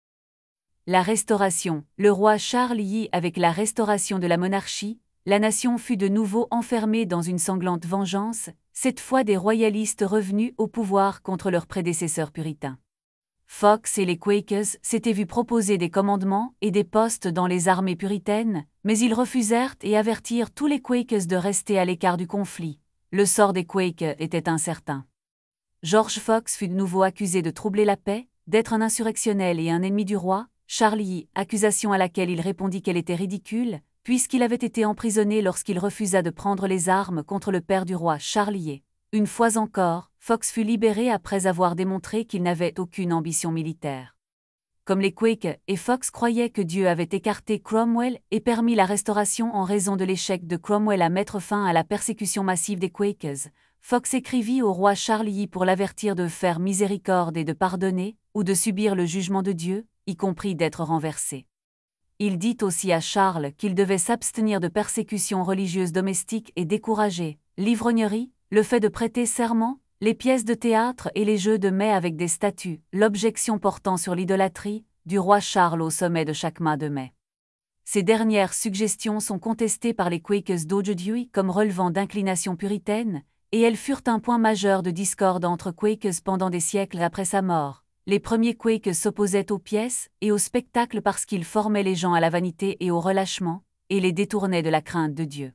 La Restauration. Le roi Charles y avec la restauration de la monarchie, la nation fut de nouveau enfermée dans une sanglante vengeance, cette fois des royalistes revenus au pouvoir contre leurs prédécesseurs puritains. Fox et les Quakers s'étaient vus proposer des commandements et des postes dans les armées puritaines, mais ils refusèrent et avertirent tous les Quakers de rester à l'écart du conflit. Le sort des Quakers était incertain. George Fox fut de nouveau accusé de troubler la paix, d'être un insurrectionnel et un ennemi du roi, Charlie, accusation à laquelle il répondit qu'elle était ridicule, puisqu'il avait été emprisonné lorsqu'il refusa de prendre les armes contre le père du roi, Charlie. Une fois encore, Fox fut libéré après avoir démontré qu'il n'avait aucune ambition militaire. Comme les Quakers et Fox croyaient que Dieu avait écarté Cromwell et permis la restauration en raison de l'échec de Cromwell à mettre fin à la persécution massive des Quakers, Fox écrivit au roi Charlie pour l'avertir de faire miséricorde et de pardonner, ou de subir le jugement de Dieu, y compris d'être renversé. Il dit aussi à Charles qu'il devait s'abstenir de persécutions religieuses domestiques et décourager l'ivrognerie, le fait de prêter serment, les pièces de théâtre et les jeux de mai avec des statues, l'objection portant sur l'idolâtrie, du roi Charles au sommet de chaque mois de mai. Ces dernières suggestions sont contestées par les Quakers d'aujourd'hui comme relevant d'inclinations puritaines, et elles furent un point majeur de discorde entre Quakers pendant des siècles après sa mort. Les premiers Quakers s'opposaient aux pièces et aux spectacles parce qu'ils formaient les gens à la vanité et au relâchement, et les détournaient de la crainte de Dieu.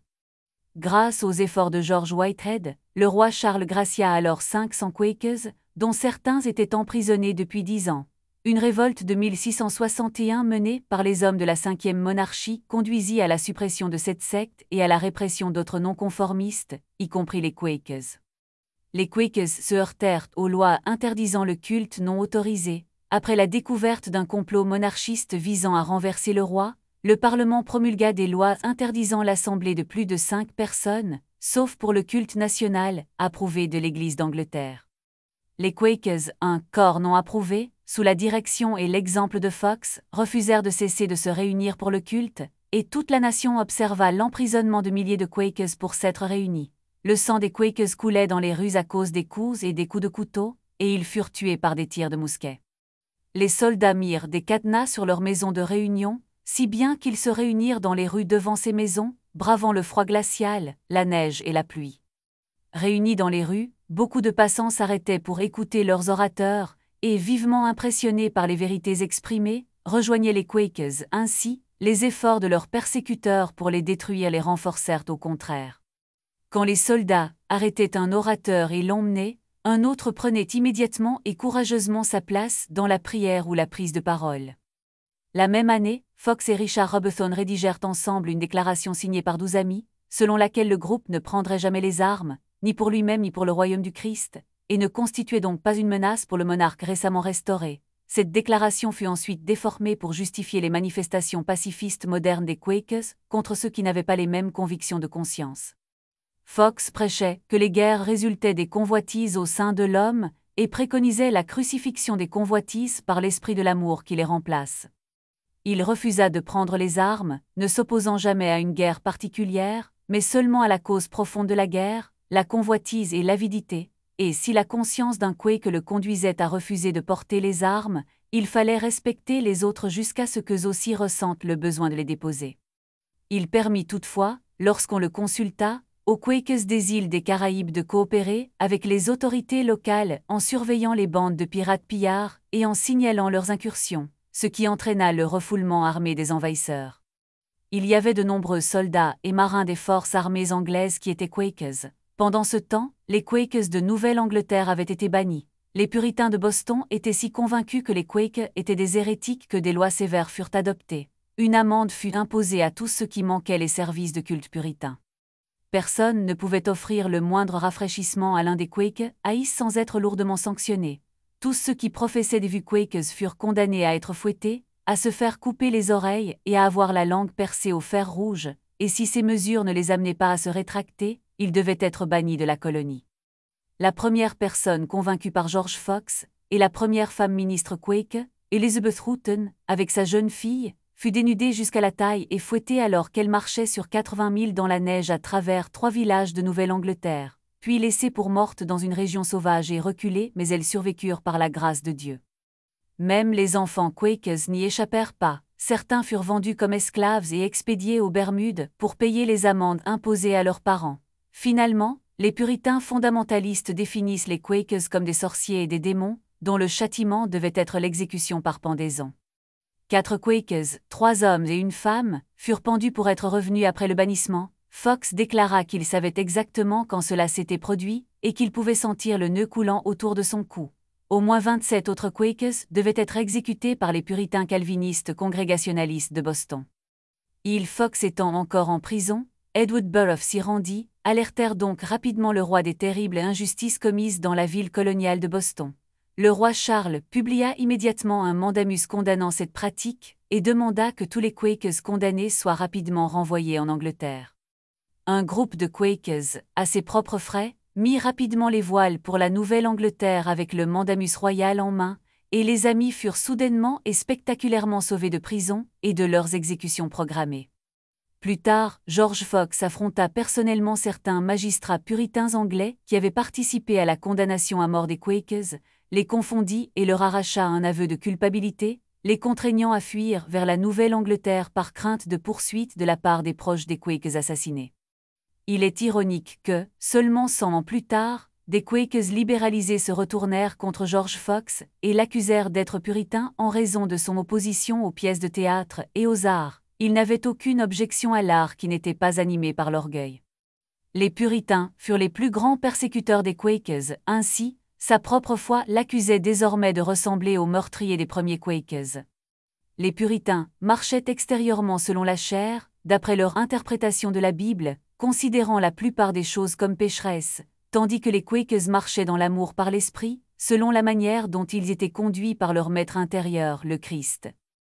Grâce aux efforts de George Whitehead, le roi Charles gracia alors 500 Quakers, dont certains étaient emprisonnés depuis 10 ans. Une révolte de 1661 menée par les hommes de la 5e monarchie conduisit à la suppression de cette secte et à la répression d'autres non-conformistes, y compris les Quakers. Les Quakers se heurtèrent aux lois interdisant le culte non autorisé. Après la découverte d'un complot monarchiste visant à renverser le roi, le Parlement promulgua des lois interdisant l'assemblée de plus de 5 personnes, sauf pour le culte national, approuvé de l'Église d'Angleterre. Les Quakers, un corps non approuvé, sous la direction et l'exemple de Fox, refusèrent de cesser de se réunir pour le culte, et toute la nation observa l'emprisonnement de milliers de Quakers pour s'être réunis. Le sang des Quakers coulait dans les rues à cause des coups et des coups de couteau, et ils furent tués par des tirs de mousquet. Les soldats mirent des cadenas sur leurs maisons de réunion, si bien qu'ils se réunirent dans les rues devant ces maisons, bravant le froid glacial, la neige et la pluie. Réunis dans les rues, beaucoup de passants s'arrêtaient pour écouter leurs orateurs, et vivement impressionnés par les vérités exprimées, rejoignaient les Quakers. Ainsi, les efforts de leurs persécuteurs pour les détruire les renforcèrent au contraire. Quand les soldats arrêtaient un orateur et l'emmenaient, un autre prenait immédiatement et courageusement sa place dans la prière ou la prise de parole. La même année, Fox et Richard Robothon rédigèrent ensemble une déclaration signée par 12 amis, selon laquelle le groupe ne prendrait jamais les armes, ni pour lui-même ni pour le royaume du Christ, et ne constituait donc pas une menace pour le monarque récemment restauré. Cette déclaration fut ensuite déformée pour justifier les manifestations pacifistes modernes des Quakers contre ceux qui n'avaient pas les mêmes convictions de conscience. Fox prêchait que les guerres résultaient des convoitises au sein de l'homme et préconisait la crucifixion des convoitises par l'esprit de l'amour qui les remplace. Il refusa de prendre les armes, ne s'opposant jamais à une guerre particulière, mais seulement à la cause profonde de la guerre, la convoitise et l'avidité, et si la conscience d'un Quake le conduisait à refuser de porter les armes, il fallait respecter les autres jusqu'à ce qu'eux aussi ressentent le besoin de les déposer. Il permit toutefois, lorsqu'on le consulta, aux Quakers des îles des Caraïbes de coopérer avec les autorités locales en surveillant les bandes de pirates pillards et en signalant leurs incursions, ce qui entraîna le refoulement armé des envahisseurs. Il y avait de nombreux soldats et marins des forces armées anglaises qui étaient Quakers. Pendant ce temps, les Quakers de Nouvelle-Angleterre avaient été bannis. Les puritains de Boston étaient si convaincus que les Quakers étaient des hérétiques que des lois sévères furent adoptées. Une amende fut imposée à tous ceux qui manquaient les services de culte puritain. Personne ne pouvait offrir le moindre rafraîchissement à l'un des Quakers haïs sans être lourdement sanctionné. Tous ceux qui professaient des vues Quakers furent condamnés à être fouettés, à se faire couper les oreilles et à avoir la langue percée au fer rouge, et si ces mesures ne les amenaient pas à se rétracter, ils devaient être bannis de la colonie. La première personne convaincue par George Fox, et la première femme ministre Quaker, Elizabeth Houghton, avec sa jeune fille, fut dénudée jusqu'à la taille et fouettée alors qu'elle marchait sur 80 milles dans la neige à travers 3 villages de Nouvelle-Angleterre, puis laissée pour morte dans une région sauvage et reculée, mais elles survécurent par la grâce de Dieu. Même les enfants Quakers n'y échappèrent pas, certains furent vendus comme esclaves et expédiés aux Bermudes pour payer les amendes imposées à leurs parents. Finalement, les puritains fondamentalistes définissent les Quakers comme des sorciers et des démons, dont le châtiment devait être l'exécution par pendaison. 4 Quakers, 3 hommes et une femme, furent pendus pour être revenus après le bannissement. Fox déclara qu'il savait exactement quand cela s'était produit et qu'il pouvait sentir le nœud coulant autour de son cou. Au moins 27 autres Quakers devaient être exécutés par les puritains calvinistes congrégationalistes de Boston. Fox étant encore en prison, Edward Burroughs s'y rendit, alertèrent donc rapidement le roi des terribles injustices commises dans la ville coloniale de Boston. Le roi Charles publia immédiatement un mandamus condamnant cette pratique et demanda que tous les Quakers condamnés soient rapidement renvoyés en Angleterre. Un groupe de Quakers, à ses propres frais, mit rapidement les voiles pour la Nouvelle-Angleterre avec le mandamus royal en main, et les amis furent soudainement et spectaculairement sauvés de prison et de leurs exécutions programmées. Plus tard, George Fox affronta personnellement certains magistrats puritains anglais qui avaient participé à la condamnation à mort des Quakers, les confondit et leur arracha un aveu de culpabilité, les contraignant à fuir vers la Nouvelle-Angleterre par crainte de poursuite de la part des proches des Quakers assassinés. Il est ironique que, seulement 100 ans plus tard, des Quakers libéralisés se retournèrent contre George Fox et l'accusèrent d'être puritain en raison de son opposition aux pièces de théâtre et aux arts. Il n'avait aucune objection à l'art qui n'était pas animé par l'orgueil. Les puritains furent les plus grands persécuteurs des Quakers, ainsi, sa propre foi l'accusait désormais de ressembler aux meurtriers des premiers Quakers. Les puritains marchaient extérieurement selon la chair, d'après leur interprétation de la Bible, considérant la plupart des choses comme pécheresses, tandis que les Quakers marchaient dans l'amour par l'esprit, selon la manière dont ils étaient conduits par leur maître intérieur, le Christ.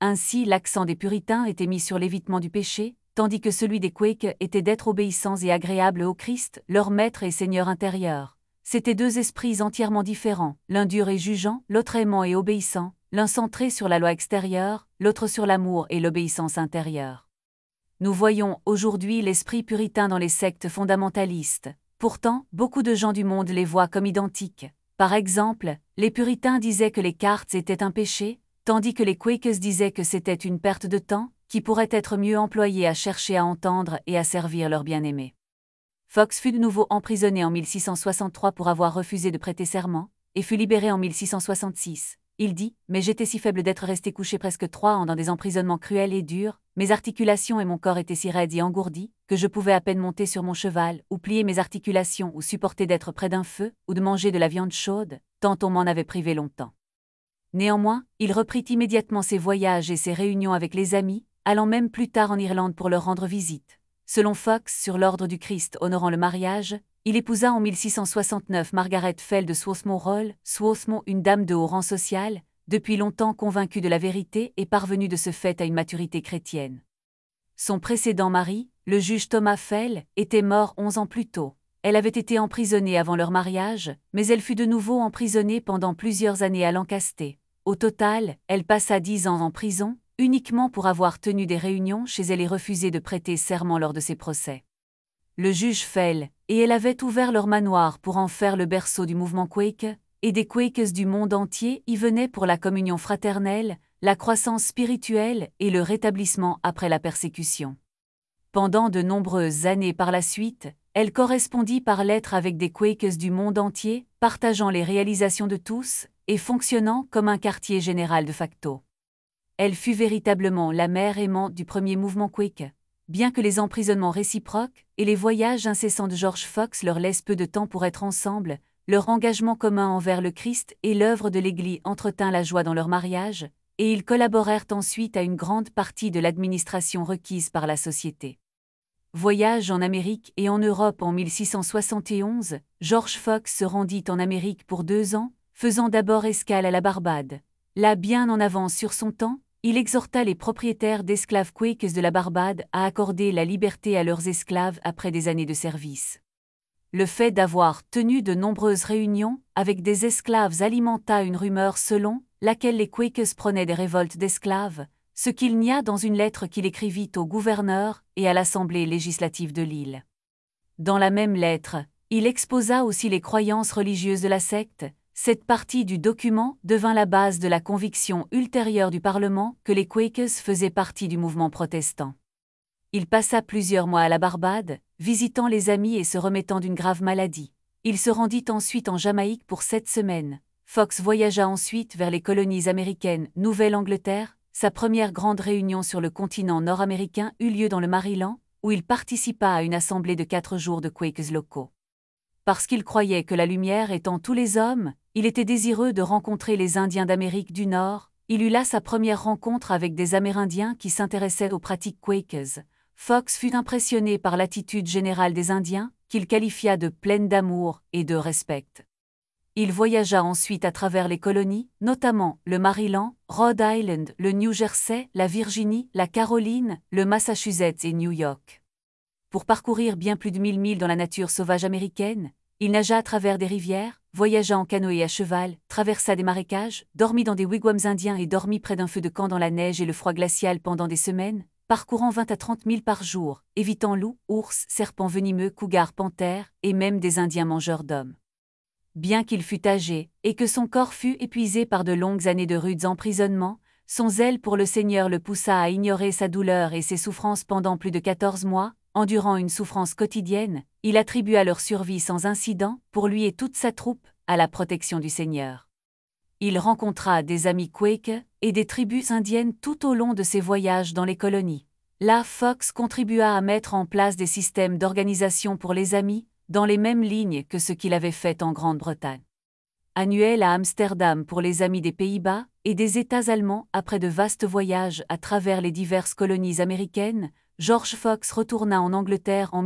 Ainsi, l'accent des puritains était mis sur l'évitement du péché, tandis que celui des Quakers était d'être obéissants et agréables au Christ, leur maître et seigneur intérieur. C'étaient deux esprits entièrement différents, l'un dur et jugeant, l'autre aimant et obéissant, l'un centré sur la loi extérieure, l'autre sur l'amour et l'obéissance intérieure. Nous voyons aujourd'hui l'esprit puritain dans les sectes fondamentalistes. Pourtant, beaucoup de gens du monde les voient comme identiques. Par exemple, les puritains disaient que les cartes étaient un péché, tandis que les Quakers disaient que c'était une perte de temps, qui pourrait être mieux employée à chercher à entendre et à servir leur bien-aimé. Fox fut de nouveau emprisonné en 1663 pour avoir refusé de prêter serment, et fut libéré en 1666. Il dit « Mais j'étais si faible d'être resté couché presque 3 ans dans des emprisonnements cruels et durs, mes articulations et mon corps étaient si raides et engourdis, que je pouvais à peine monter sur mon cheval, ou plier mes articulations, ou supporter d'être près d'un feu, ou de manger de la viande chaude, tant on m'en avait privé longtemps. » Néanmoins, il reprit immédiatement ses voyages et ses réunions avec les amis, allant même plus tard en Irlande pour leur rendre visite. Selon Fox, sur l'ordre du Christ honorant le mariage, il épousa en 1669 Margaret Fell de Swarthmore, une dame de haut rang social, depuis longtemps convaincue de la vérité et parvenue de ce fait à une maturité chrétienne. Son précédent mari, le juge Thomas Fell, était mort 11 ans plus tôt. Elle avait été emprisonnée avant leur mariage, mais elle fut de nouveau emprisonnée pendant plusieurs années à Lancaster. Au total, elle passa 10 ans en prison, uniquement pour avoir tenu des réunions chez elle et refusé de prêter serment lors de ses procès. Le juge Fell et elle avaient ouvert leur manoir pour en faire le berceau du mouvement Quaker, et des Quakers du monde entier y venaient pour la communion fraternelle, la croissance spirituelle et le rétablissement après la persécution. Pendant de nombreuses années par la suite, elle correspondit par lettres avec des Quakers du monde entier, partageant les réalisations de tous et fonctionnant comme un quartier général de facto. Elle fut véritablement la mère aimante du premier mouvement Quaker. Bien que les emprisonnements réciproques et les voyages incessants de George Fox leur laissent peu de temps pour être ensemble, leur engagement commun envers le Christ et l'œuvre de l'Église entretint la joie dans leur mariage, et ils collaborèrent ensuite à une grande partie de l'administration requise par la société. Voyage en Amérique et en Europe en 1671, George Fox se rendit en Amérique pour 2 ans, faisant d'abord escale à la Barbade. Là bien en avance sur son temps, il exhorta les propriétaires d'esclaves Quakers de la Barbade à accorder la liberté à leurs esclaves après des années de service. Le fait d'avoir tenu de nombreuses réunions avec des esclaves alimenta une rumeur selon laquelle les Quakers prenaient des révoltes d'esclaves, ce qu'il nia dans une lettre qu'il écrivit au gouverneur et à l'Assemblée législative de l'île. Dans la même lettre, il exposa aussi les croyances religieuses de la secte. Cette partie du document devint la base de la conviction ultérieure du Parlement que les Quakers faisaient partie du mouvement protestant. Il passa plusieurs mois à la Barbade, visitant les amis et se remettant d'une grave maladie. Il se rendit ensuite en Jamaïque pour 7 semaines. Fox voyagea ensuite vers les colonies américaines Nouvelle-Angleterre. Sa première grande réunion sur le continent nord-américain eut lieu dans le Maryland, où il participa à une assemblée de 4 jours de Quakers locaux. Parce qu'il croyait que la lumière est en tous les hommes, il était désireux de rencontrer les Indiens d'Amérique du Nord. Il eut là sa première rencontre avec des Amérindiens qui s'intéressaient aux pratiques Quakers. Fox fut impressionné par l'attitude générale des Indiens, qu'il qualifia de pleine d'amour et de respect. Il voyagea ensuite à travers les colonies, notamment le Maryland, Rhode Island, le New Jersey, la Virginie, la Caroline, le Massachusetts et New York. Pour parcourir bien plus de 1000 milles dans la nature sauvage américaine, il nagea à travers des rivières, voyagea en canoë à cheval, traversa des marécages, dormit dans des wigwams indiens et dormit près d'un feu de camp dans la neige et le froid glacial pendant des semaines, parcourant 20 à 30 milles par jour, évitant loups, ours, serpents venimeux, cougars, panthères, et même des Indiens mangeurs d'hommes. Bien qu'il fût âgé, et que son corps fût épuisé par de longues années de rudes emprisonnements, son zèle pour le Seigneur le poussa à ignorer sa douleur et ses souffrances pendant plus de 14 mois, endurant une souffrance quotidienne. Il attribua leur survie sans incident, pour lui et toute sa troupe, à la protection du Seigneur. Il rencontra des amis Quakers et des tribus indiennes tout au long de ses voyages dans les colonies. Là, Fox contribua à mettre en place des systèmes d'organisation pour les amis, dans les mêmes lignes que ce qu'il avait fait en Grande-Bretagne. Annuel à Amsterdam pour les amis des Pays-Bas et des États allemands après de vastes voyages à travers les diverses colonies américaines, George Fox retourna en Angleterre en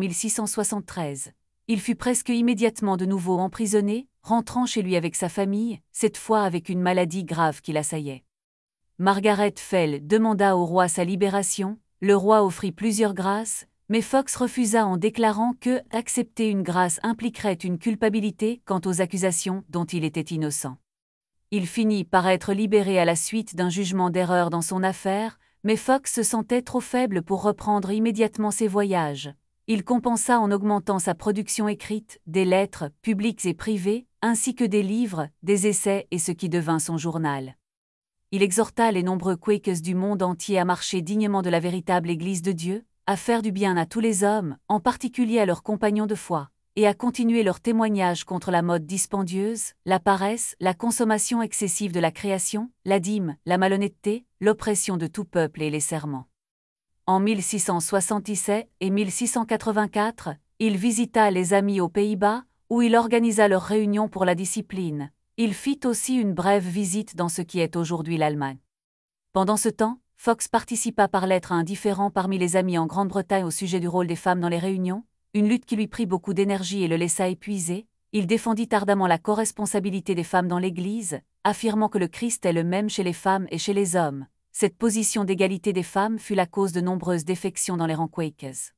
1673. Il fut presque immédiatement de nouveau emprisonné, rentrant chez lui avec sa famille, cette fois avec une maladie grave qui l'assaillait. Margaret Fell demanda au roi sa libération, le roi offrit plusieurs grâces, mais Fox refusa en déclarant que accepter une grâce impliquerait une culpabilité quant aux accusations dont il était innocent. Il finit par être libéré à la suite d'un jugement d'erreur dans son affaire, mais Fox se sentait trop faible pour reprendre immédiatement ses voyages. Il compensa en augmentant sa production écrite, des lettres, publiques et privées, ainsi que des livres, des essais et ce qui devint son journal. Il exhorta les nombreux Quakers du monde entier à marcher dignement de la véritable Église de Dieu, à faire du bien à tous les hommes, en particulier à leurs compagnons de foi, et à continuer leur témoignage contre la mode dispendieuse, la paresse, la consommation excessive de la création, la dîme, la malhonnêteté, l'oppression de tout peuple et les serments. En 1677 et 1684, il visita les amis aux Pays-Bas, où il organisa leur réunion pour la discipline. Il fit aussi une brève visite dans ce qui est aujourd'hui l'Allemagne. Pendant ce temps, Fox participa par lettre à un différend parmi les amis en Grande-Bretagne au sujet du rôle des femmes dans les réunions, une lutte qui lui prit beaucoup d'énergie et le laissa épuisé. Il défendit ardemment la corresponsabilité des femmes dans l'Église, affirmant que le Christ est le même chez les femmes et chez les hommes. Cette position d'égalité des femmes fut la cause de nombreuses défections dans les rangs Quakers.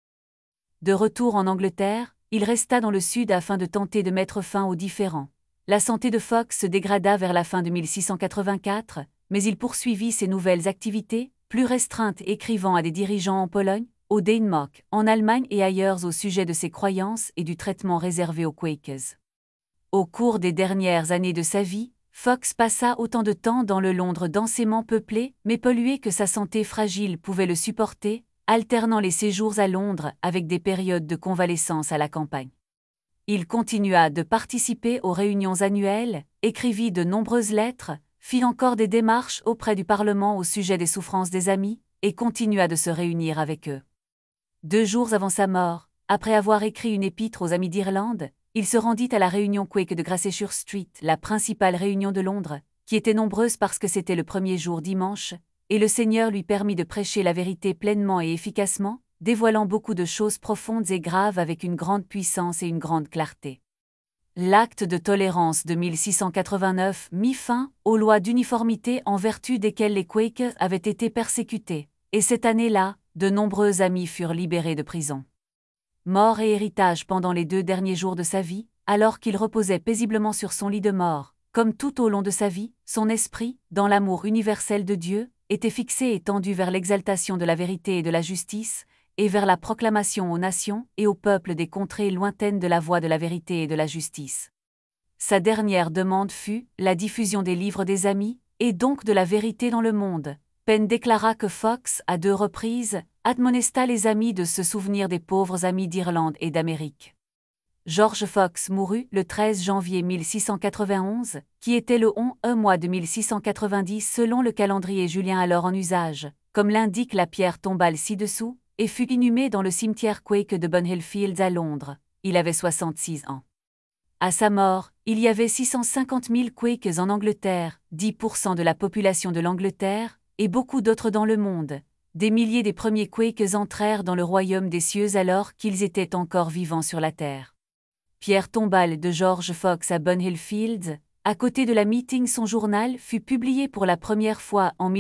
De retour en Angleterre, il resta dans le sud afin de tenter de mettre fin aux différends. La santé de Fox se dégrada vers la fin de 1684, mais il poursuivit ses nouvelles activités, plus restreintes, écrivant à des dirigeants en Pologne, au Danemark, en Allemagne et ailleurs au sujet de ses croyances et du traitement réservé aux Quakers. Au cours des dernières années de sa vie, Fox passa autant de temps dans le Londres densément peuplé mais pollué que sa santé fragile pouvait le supporter, alternant les séjours à Londres avec des périodes de convalescence à la campagne. Il continua de participer aux réunions annuelles, écrivit de nombreuses lettres, fit encore des démarches auprès du Parlement au sujet des souffrances des amis, et continua de se réunir avec eux. 2 jours avant sa mort, après avoir écrit une épître aux amis d'Irlande, il se rendit à la réunion Quaker de Gracechurch Street, la principale réunion de Londres, qui était nombreuse parce que c'était le premier jour dimanche, et le Seigneur lui permit de prêcher la vérité pleinement et efficacement, dévoilant beaucoup de choses profondes et graves avec une grande puissance et une grande clarté. L'acte de tolérance de 1689 mit fin aux lois d'uniformité en vertu desquelles les Quakers avaient été persécutés, et cette année-là, de nombreux amis furent libérés de prison. Mort et héritage pendant les 2 derniers jours de sa vie, alors qu'il reposait paisiblement sur son lit de mort, comme tout au long de sa vie, son esprit, dans l'amour universel de Dieu, était fixé et tendu vers l'exaltation de la vérité et de la justice, et vers la proclamation aux nations et aux peuples des contrées lointaines de la voie de la vérité et de la justice. Sa dernière demande fut la diffusion des livres des amis, et donc de la vérité dans le monde. Penn déclara que Fox, à 2 reprises, admonesta les amis de se souvenir des pauvres amis d'Irlande et d'Amérique. George Fox mourut le 13 janvier 1691, qui était le 11 mois de 1690 selon le calendrier julien alors en usage, comme l'indique la pierre tombale ci-dessous, et fut inhumé dans le cimetière Quaker de Bunhill Fields à Londres. Il avait 66 ans. À sa mort, il y avait 650 000 Quakers en Angleterre, 10% de la population de l'Angleterre, et beaucoup d'autres dans le monde. Des milliers des premiers Quakers entrèrent dans le royaume des cieux alors qu'ils étaient encore vivants sur la terre. Pierre tombale de George Fox à Bunhill Fields, à côté de la meeting, son journal fut publié pour la première fois en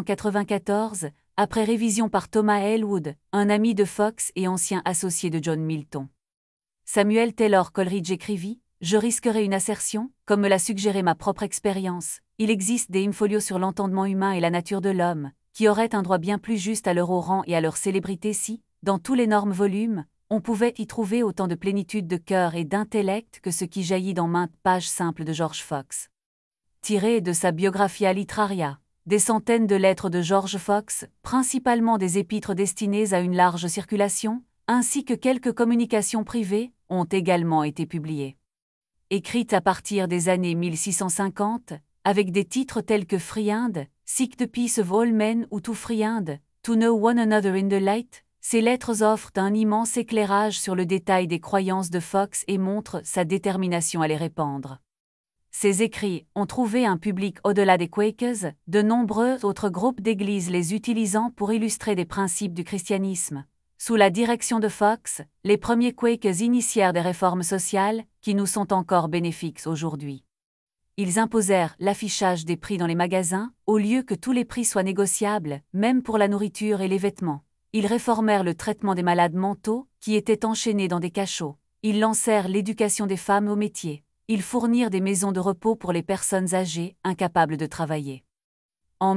1694, après révision par Thomas Elwood, un ami de Fox et ancien associé de John Milton. Samuel Taylor Coleridge écrivit « Je risquerai une assertion, comme me l'a suggéré ma propre expérience. Il existe des in-folios sur l'entendement humain et la nature de l'homme, qui auraient un droit bien plus juste à leur haut rang et à leur célébrité si, dans tous l'énorme volume, on pouvait y trouver autant de plénitude de cœur et d'intellect que ce qui jaillit dans maintes pages simples de George Fox. » Tiré de sa Biographia Literaria, des centaines de lettres de George Fox, principalement des épîtres destinées à une large circulation, ainsi que quelques communications privées, ont également été publiées. Écrites à partir des années 1650, avec des titres tels que Friend, Seek the Peace of All Men ou To Friend, To Know One Another in the Light, ces lettres offrent un immense éclairage sur le détail des croyances de Fox et montrent sa détermination à les répandre. Ces écrits ont trouvé un public au-delà des Quakers, de nombreux autres groupes d'églises les utilisant pour illustrer des principes du christianisme. Sous la direction de Fox, les premiers Quakers initièrent des réformes sociales qui nous sont encore bénéfiques aujourd'hui. Ils imposèrent l'affichage des prix dans les magasins, au lieu que tous les prix soient négociables, même pour la nourriture et les vêtements. Ils réformèrent le traitement des malades mentaux, qui étaient enchaînés dans des cachots. Ils lancèrent l'éducation des femmes au métier. Ils fournirent des maisons de repos pour les personnes âgées, incapables de travailler. En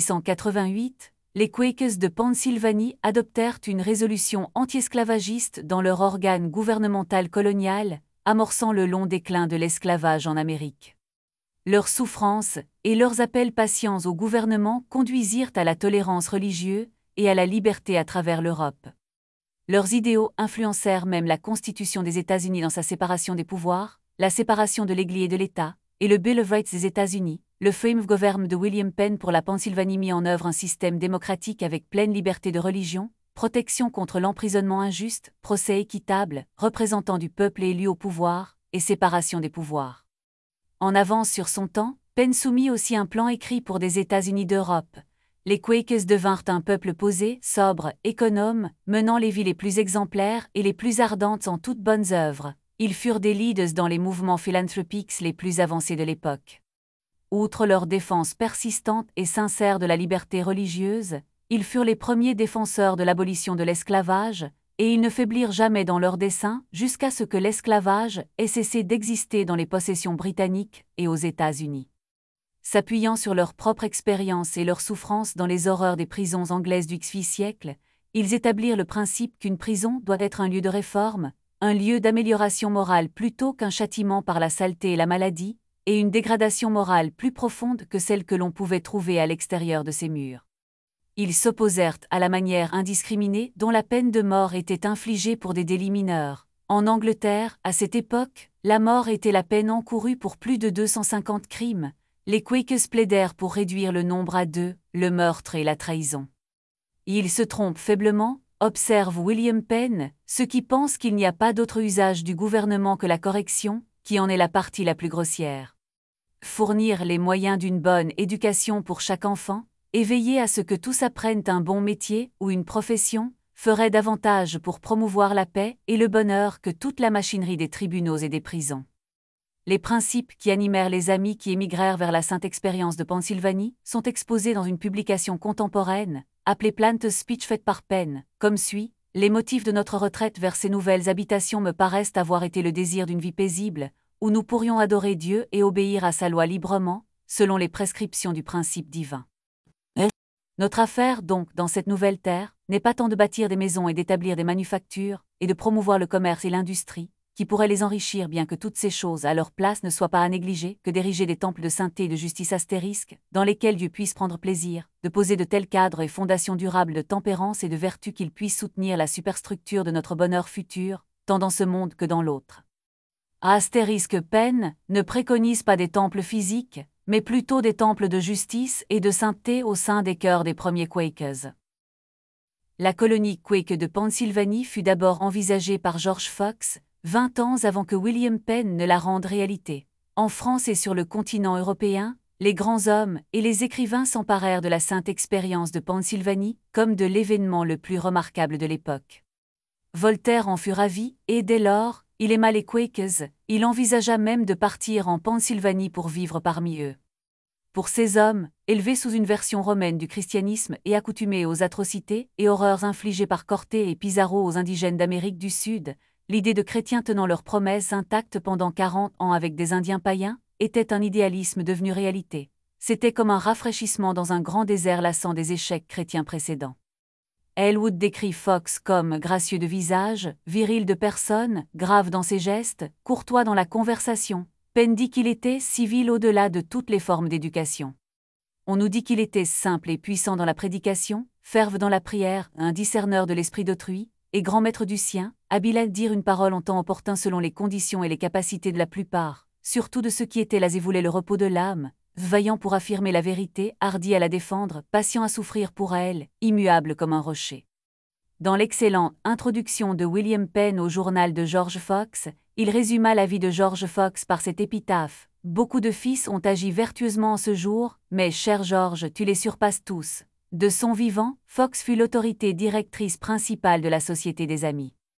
1688, les Quakers de Pennsylvanie adoptèrent une résolution anti-esclavagiste dans leur organe gouvernemental colonial, amorçant le long déclin de l'esclavage en Amérique. Leurs souffrances et leurs appels patients au gouvernement conduisirent à la tolérance religieuse et à la liberté à travers l'Europe. Leurs idéaux influencèrent même la Constitution des États-Unis dans sa séparation des pouvoirs, la séparation de l'Église et de l'État, et le Bill of Rights des États-Unis. Le Frame of Government de William Penn pour la Pennsylvanie mit en œuvre un système démocratique avec pleine liberté de religion, protection contre l'emprisonnement injuste, procès équitable, représentant du peuple élu au pouvoir, et séparation des pouvoirs. En avance sur son temps, Penn soumit aussi un plan écrit pour des États-Unis d'Europe. Les Quakers devinrent un peuple posé, sobre, économe, menant les vies les plus exemplaires et les plus ardentes en toutes bonnes œuvres. Ils furent des leaders dans les mouvements philanthropiques les plus avancés de l'époque. Outre leur défense persistante et sincère de la liberté religieuse, ils furent les premiers défenseurs de l'abolition de l'esclavage, et ils ne faiblirent jamais dans leur dessein jusqu'à ce que l'esclavage ait cessé d'exister dans les possessions britanniques et aux États-Unis. S'appuyant sur leur propre expérience et leur souffrance dans les horreurs des prisons anglaises du XVIIIe siècle, ils établirent le principe qu'une prison doit être un lieu de réforme, un lieu d'amélioration morale plutôt qu'un châtiment par la saleté et la maladie, et une dégradation morale plus profonde que celle que l'on pouvait trouver à l'extérieur de ces murs. Ils s'opposèrent à la manière indiscriminée dont la peine de mort était infligée pour des délits mineurs. En Angleterre, à cette époque, la mort était la peine encourue pour plus de 250 crimes. Les Quakers plaidèrent pour réduire le nombre à 2, le meurtre et la trahison. Ils se trompent faiblement, observe William Penn, ceux qui pensent qu'il n'y a pas d'autre usage du gouvernement que la correction, qui en est la partie la plus grossière. Fournir les moyens d'une bonne éducation pour chaque enfant, et veiller à ce que tous apprennent un bon métier ou une profession, ferait davantage pour promouvoir la paix et le bonheur que toute la machinerie des tribunaux et des prisons. Les principes qui animèrent les amis qui émigrèrent vers la Sainte Expérience de Pennsylvanie sont exposés dans une publication contemporaine, appelée Plant Speech faite par Penn, comme suit. Les motifs de notre retraite vers ces nouvelles habitations me paraissent avoir été le désir d'une vie paisible, où nous pourrions adorer Dieu et obéir à sa loi librement, selon les prescriptions du principe divin. Notre affaire, donc, dans cette nouvelle terre, n'est pas tant de bâtir des maisons et d'établir des manufactures, et de promouvoir le commerce et l'industrie, qui pourraient les enrichir bien que toutes ces choses à leur place ne soient pas à négliger, que d'ériger des temples de sainteté et de justice astérisque, dans lesquels Dieu puisse prendre plaisir, de poser de tels cadres et fondations durables de tempérance et de vertu qu'ils puissent soutenir la superstructure de notre bonheur futur, tant dans ce monde que dans l'autre. Astérisque Penn ne préconise pas des temples physiques, mais plutôt des temples de justice et de sainteté au sein des cœurs des premiers Quakers. La colonie Quaker de Pennsylvanie fut d'abord envisagée par George Fox, 20 ans avant que William Penn ne la rende réalité. En France et sur le continent européen, les grands hommes et les écrivains s'emparèrent de la sainte expérience de Pennsylvanie comme de l'événement le plus remarquable de l'époque. Voltaire en fut ravi, et dès lors, il aima les Quakers, il envisagea même de partir en Pennsylvanie pour vivre parmi eux. Pour ces hommes, élevés sous une version romaine du christianisme et accoutumés aux atrocités et horreurs infligées par Cortés et Pizarro aux indigènes d'Amérique du Sud, l'idée de chrétiens tenant leurs promesses intactes pendant 40 ans avec des Indiens païens était un idéalisme devenu réalité. C'était comme un rafraîchissement dans un grand désert lassant des échecs chrétiens précédents. Elwood décrit Fox comme gracieux de visage, viril de personne, grave dans ses gestes, courtois dans la conversation. Penn dit qu'il était civil au-delà de toutes les formes d'éducation. On nous dit qu'il était simple et puissant dans la prédication, ferve dans la prière, un discerneur de l'esprit d'autrui, et grand maître du sien, habile à dire une parole en temps opportun selon les conditions et les capacités de la plupart, surtout de ceux qui étaient là et voulaient le repos de l'âme, vaillant pour affirmer la vérité, hardi à la défendre, patient à souffrir pour elle, immuable comme un rocher. Dans l'excellente introduction de William Penn au journal de George Fox, il résuma la vie de George Fox par cette épitaphe. Beaucoup de fils ont agi vertueusement en ce jour, mais, cher George, tu les surpasses tous. De son vivant, Fox fut l'autorité directrice principale de la Société des Amis.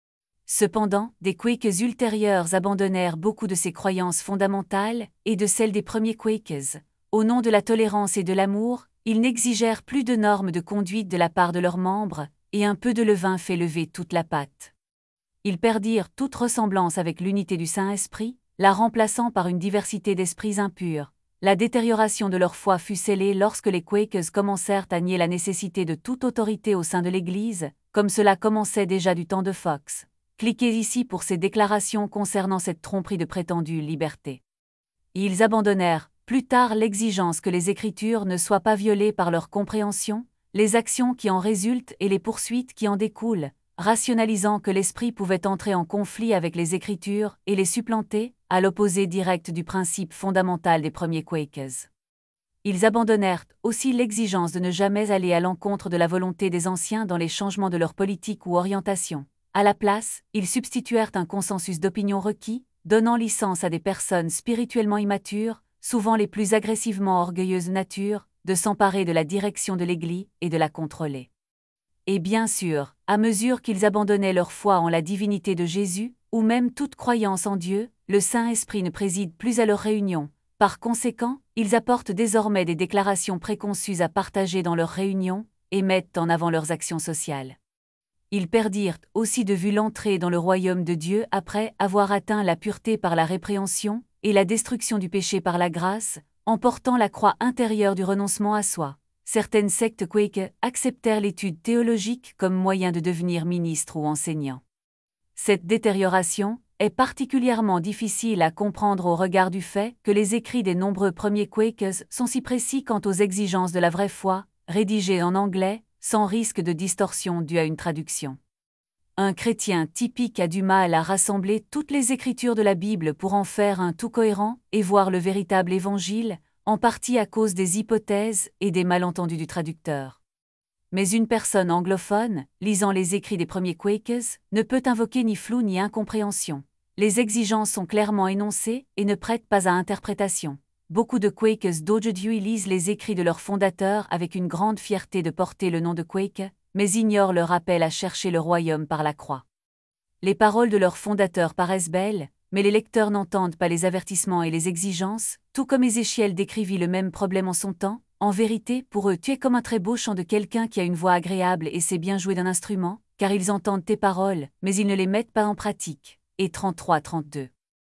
Cependant, des Quakers ultérieurs abandonnèrent beaucoup de ces croyances fondamentales et de celles des premiers Quakers. Au nom de la tolérance et de l'amour, ils n'exigèrent plus de normes de conduite de la part de leurs membres, et un peu de levain fait lever toute la pâte. Ils perdirent toute ressemblance avec l'unité du Saint-Esprit, la remplaçant par une diversité d'esprits impurs. La détérioration de leur foi fut scellée lorsque les Quakers commencèrent à nier la nécessité de toute autorité au sein de l'Église, comme cela commençait déjà du temps de Fox. Cliquez ici pour ces déclarations concernant cette tromperie de prétendue liberté. Ils abandonnèrent, plus tard, l'exigence que les Écritures ne soient pas violées par leur compréhension, les actions qui en résultent et les poursuites qui en découlent, rationalisant que l'esprit pouvait entrer en conflit avec les Écritures et les supplanter, à l'opposé direct du principe fondamental des premiers Quakers. Ils abandonnèrent aussi l'exigence de ne jamais aller à l'encontre de la volonté des anciens dans les changements de leur politique ou orientation. À la place, ils substituèrent un consensus d'opinion requis, donnant licence à des personnes spirituellement immatures, souvent les plus agressivement orgueilleuses nature, de s'emparer de la direction de l'Église et de la contrôler. Et bien sûr, à mesure qu'ils abandonnaient leur foi en la divinité de Jésus, ou même toute croyance en Dieu, le Saint-Esprit ne préside plus à leurs réunions. Par conséquent, ils apportent désormais des déclarations préconçues à partager dans leurs réunions, et mettent en avant leurs actions sociales. Ils perdirent aussi de vue l'entrée dans le royaume de Dieu après avoir atteint la pureté par la répréhension, et la destruction du péché par la grâce, en portant la croix intérieure du renoncement à soi. Certaines sectes Quakers acceptèrent l'étude théologique comme moyen de devenir ministre ou enseignant. Cette détérioration est particulièrement difficile à comprendre au regard du fait que les écrits des nombreux premiers Quakers sont si précis quant aux exigences de la vraie foi, rédigés en anglais, sans risque de distorsion due à une traduction. Un chrétien typique a du mal à rassembler toutes les écritures de la Bible pour en faire un tout cohérent et voir le véritable évangile, en partie à cause des hypothèses et des malentendus du traducteur. Mais une personne anglophone, lisant les écrits des premiers Quakers, ne peut invoquer ni flou ni incompréhension. Les exigences sont clairement énoncées et ne prêtent pas à interprétation. Beaucoup de Quakers d'aujourd'hui lisent les écrits de leurs fondateurs avec une grande fierté de porter le nom de Quaker, mais ignorent leur appel à chercher le royaume par la croix. Les paroles de leurs fondateurs paraissent belles, mais les lecteurs n'entendent pas les avertissements et les exigences, tout comme Ézéchiel décrivit le même problème en son temps. En vérité, pour eux, tu es comme un très beau chant de quelqu'un qui a une voix agréable et sait bien jouer d'un instrument, car ils entendent tes paroles, mais ils ne les mettent pas en pratique. Et 33-32.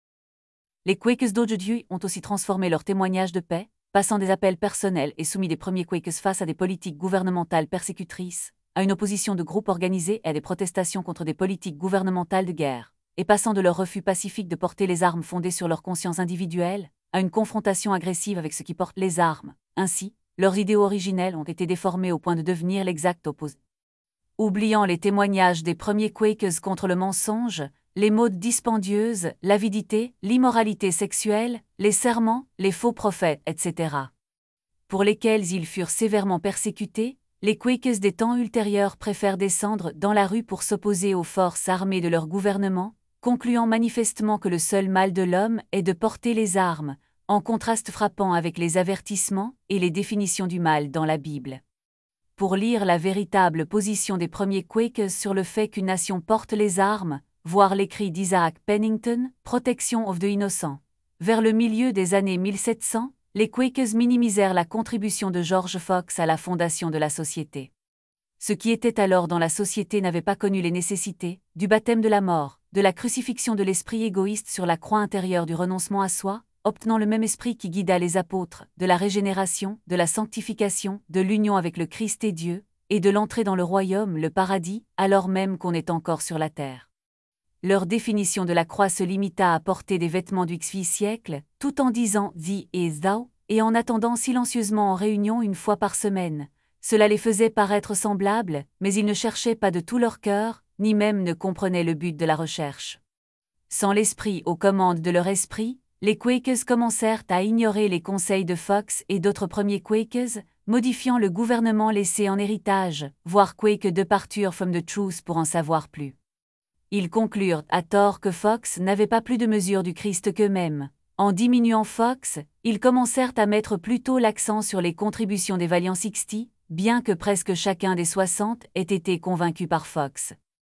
Les Quakers d'aujourd'hui ont aussi transformé leur témoignage de paix, passant des appels personnels et soumis des premiers Quakers face à des politiques gouvernementales persécutrices, à une opposition de groupes organisés et à des protestations contre des politiques gouvernementales de guerre, et passant de leur refus pacifique de porter les armes fondées sur leur conscience individuelle, à une confrontation agressive avec ceux qui portent les armes. Ainsi, leurs idéaux originels ont été déformés au point de devenir l'exact opposé. Oubliant les témoignages des premiers Quakers contre le mensonge, les modes dispendieuses, l'avidité, l'immoralité sexuelle, les serments, les faux prophètes, etc., pour lesquels ils furent sévèrement persécutés, les Quakers des temps ultérieurs préfèrent descendre dans la rue pour s'opposer aux forces armées de leur gouvernement, concluant manifestement que le seul mal de l'homme est de porter les armes, en contraste frappant avec les avertissements et les définitions du mal dans la Bible. Pour lire la véritable position des premiers Quakers sur le fait qu'une nation porte les armes, voir l'écrit d'Isaac Pennington, Protection of the Innocent. Vers le milieu des années 1700, les Quakers minimisèrent la contribution de George Fox à la fondation de la société. Ce qui était alors dans la société n'avait pas connu les nécessités du baptême de la mort, de la crucifixion de l'esprit égoïste sur la croix intérieure du renoncement à soi, obtenant le même esprit qui guida les apôtres, de la régénération, de la sanctification, de l'union avec le Christ et Dieu, et de l'entrée dans le royaume, le paradis, alors même qu'on est encore sur la terre. Leur définition de la croix se limita à porter des vêtements du XV siècle, tout en disant « thee et thou » et en attendant silencieusement en réunion une fois par semaine. Cela les faisait paraître semblables, mais ils ne cherchaient pas de tout leur cœur, ni même ne comprenaient le but de la recherche. Sans l'esprit aux commandes de leur esprit, les Quakers commencèrent à ignorer les conseils de Fox et d'autres premiers Quakers, modifiant le gouvernement laissé en héritage, voire Quaker Departure from the Truth pour en savoir plus. Ils conclurent à tort que Fox n'avait pas plus de mesure du Christ qu'eux-mêmes. En diminuant Fox, ils commencèrent à mettre plutôt l'accent sur les contributions des Valiant 60, bien que presque chacun des 60 ait été convaincu par Fox.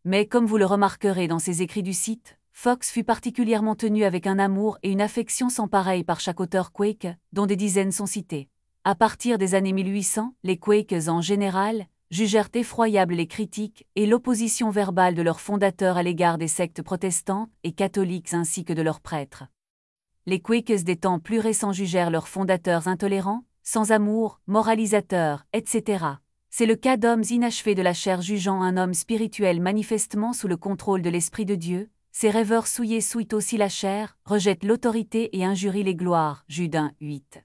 Mais comme vous le remarquerez dans ses écrits du site, Fox fut particulièrement tenu avec un amour et une affection sans pareil par chaque auteur Quake, dont des dizaines sont cités. À partir des années 1800, les Quakes en général jugèrent effroyables les critiques et l'opposition verbale de leurs fondateurs à l'égard des sectes protestantes et catholiques ainsi que de leurs prêtres. Les Quakes des temps plus récents jugèrent leurs fondateurs intolérants, sans amour, moralisateurs, etc. C'est le cas d'hommes inachevés de la chair jugeant un homme spirituel manifestement sous le contrôle de l'Esprit de Dieu. Ces rêveurs souillés souillent aussi la chair, rejettent l'autorité et injurient les gloires. Jude 1:8.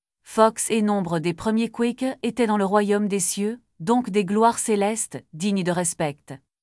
Fox et nombre des premiers Quakes étaient dans le royaume des cieux, donc des gloires célestes, dignes de respect.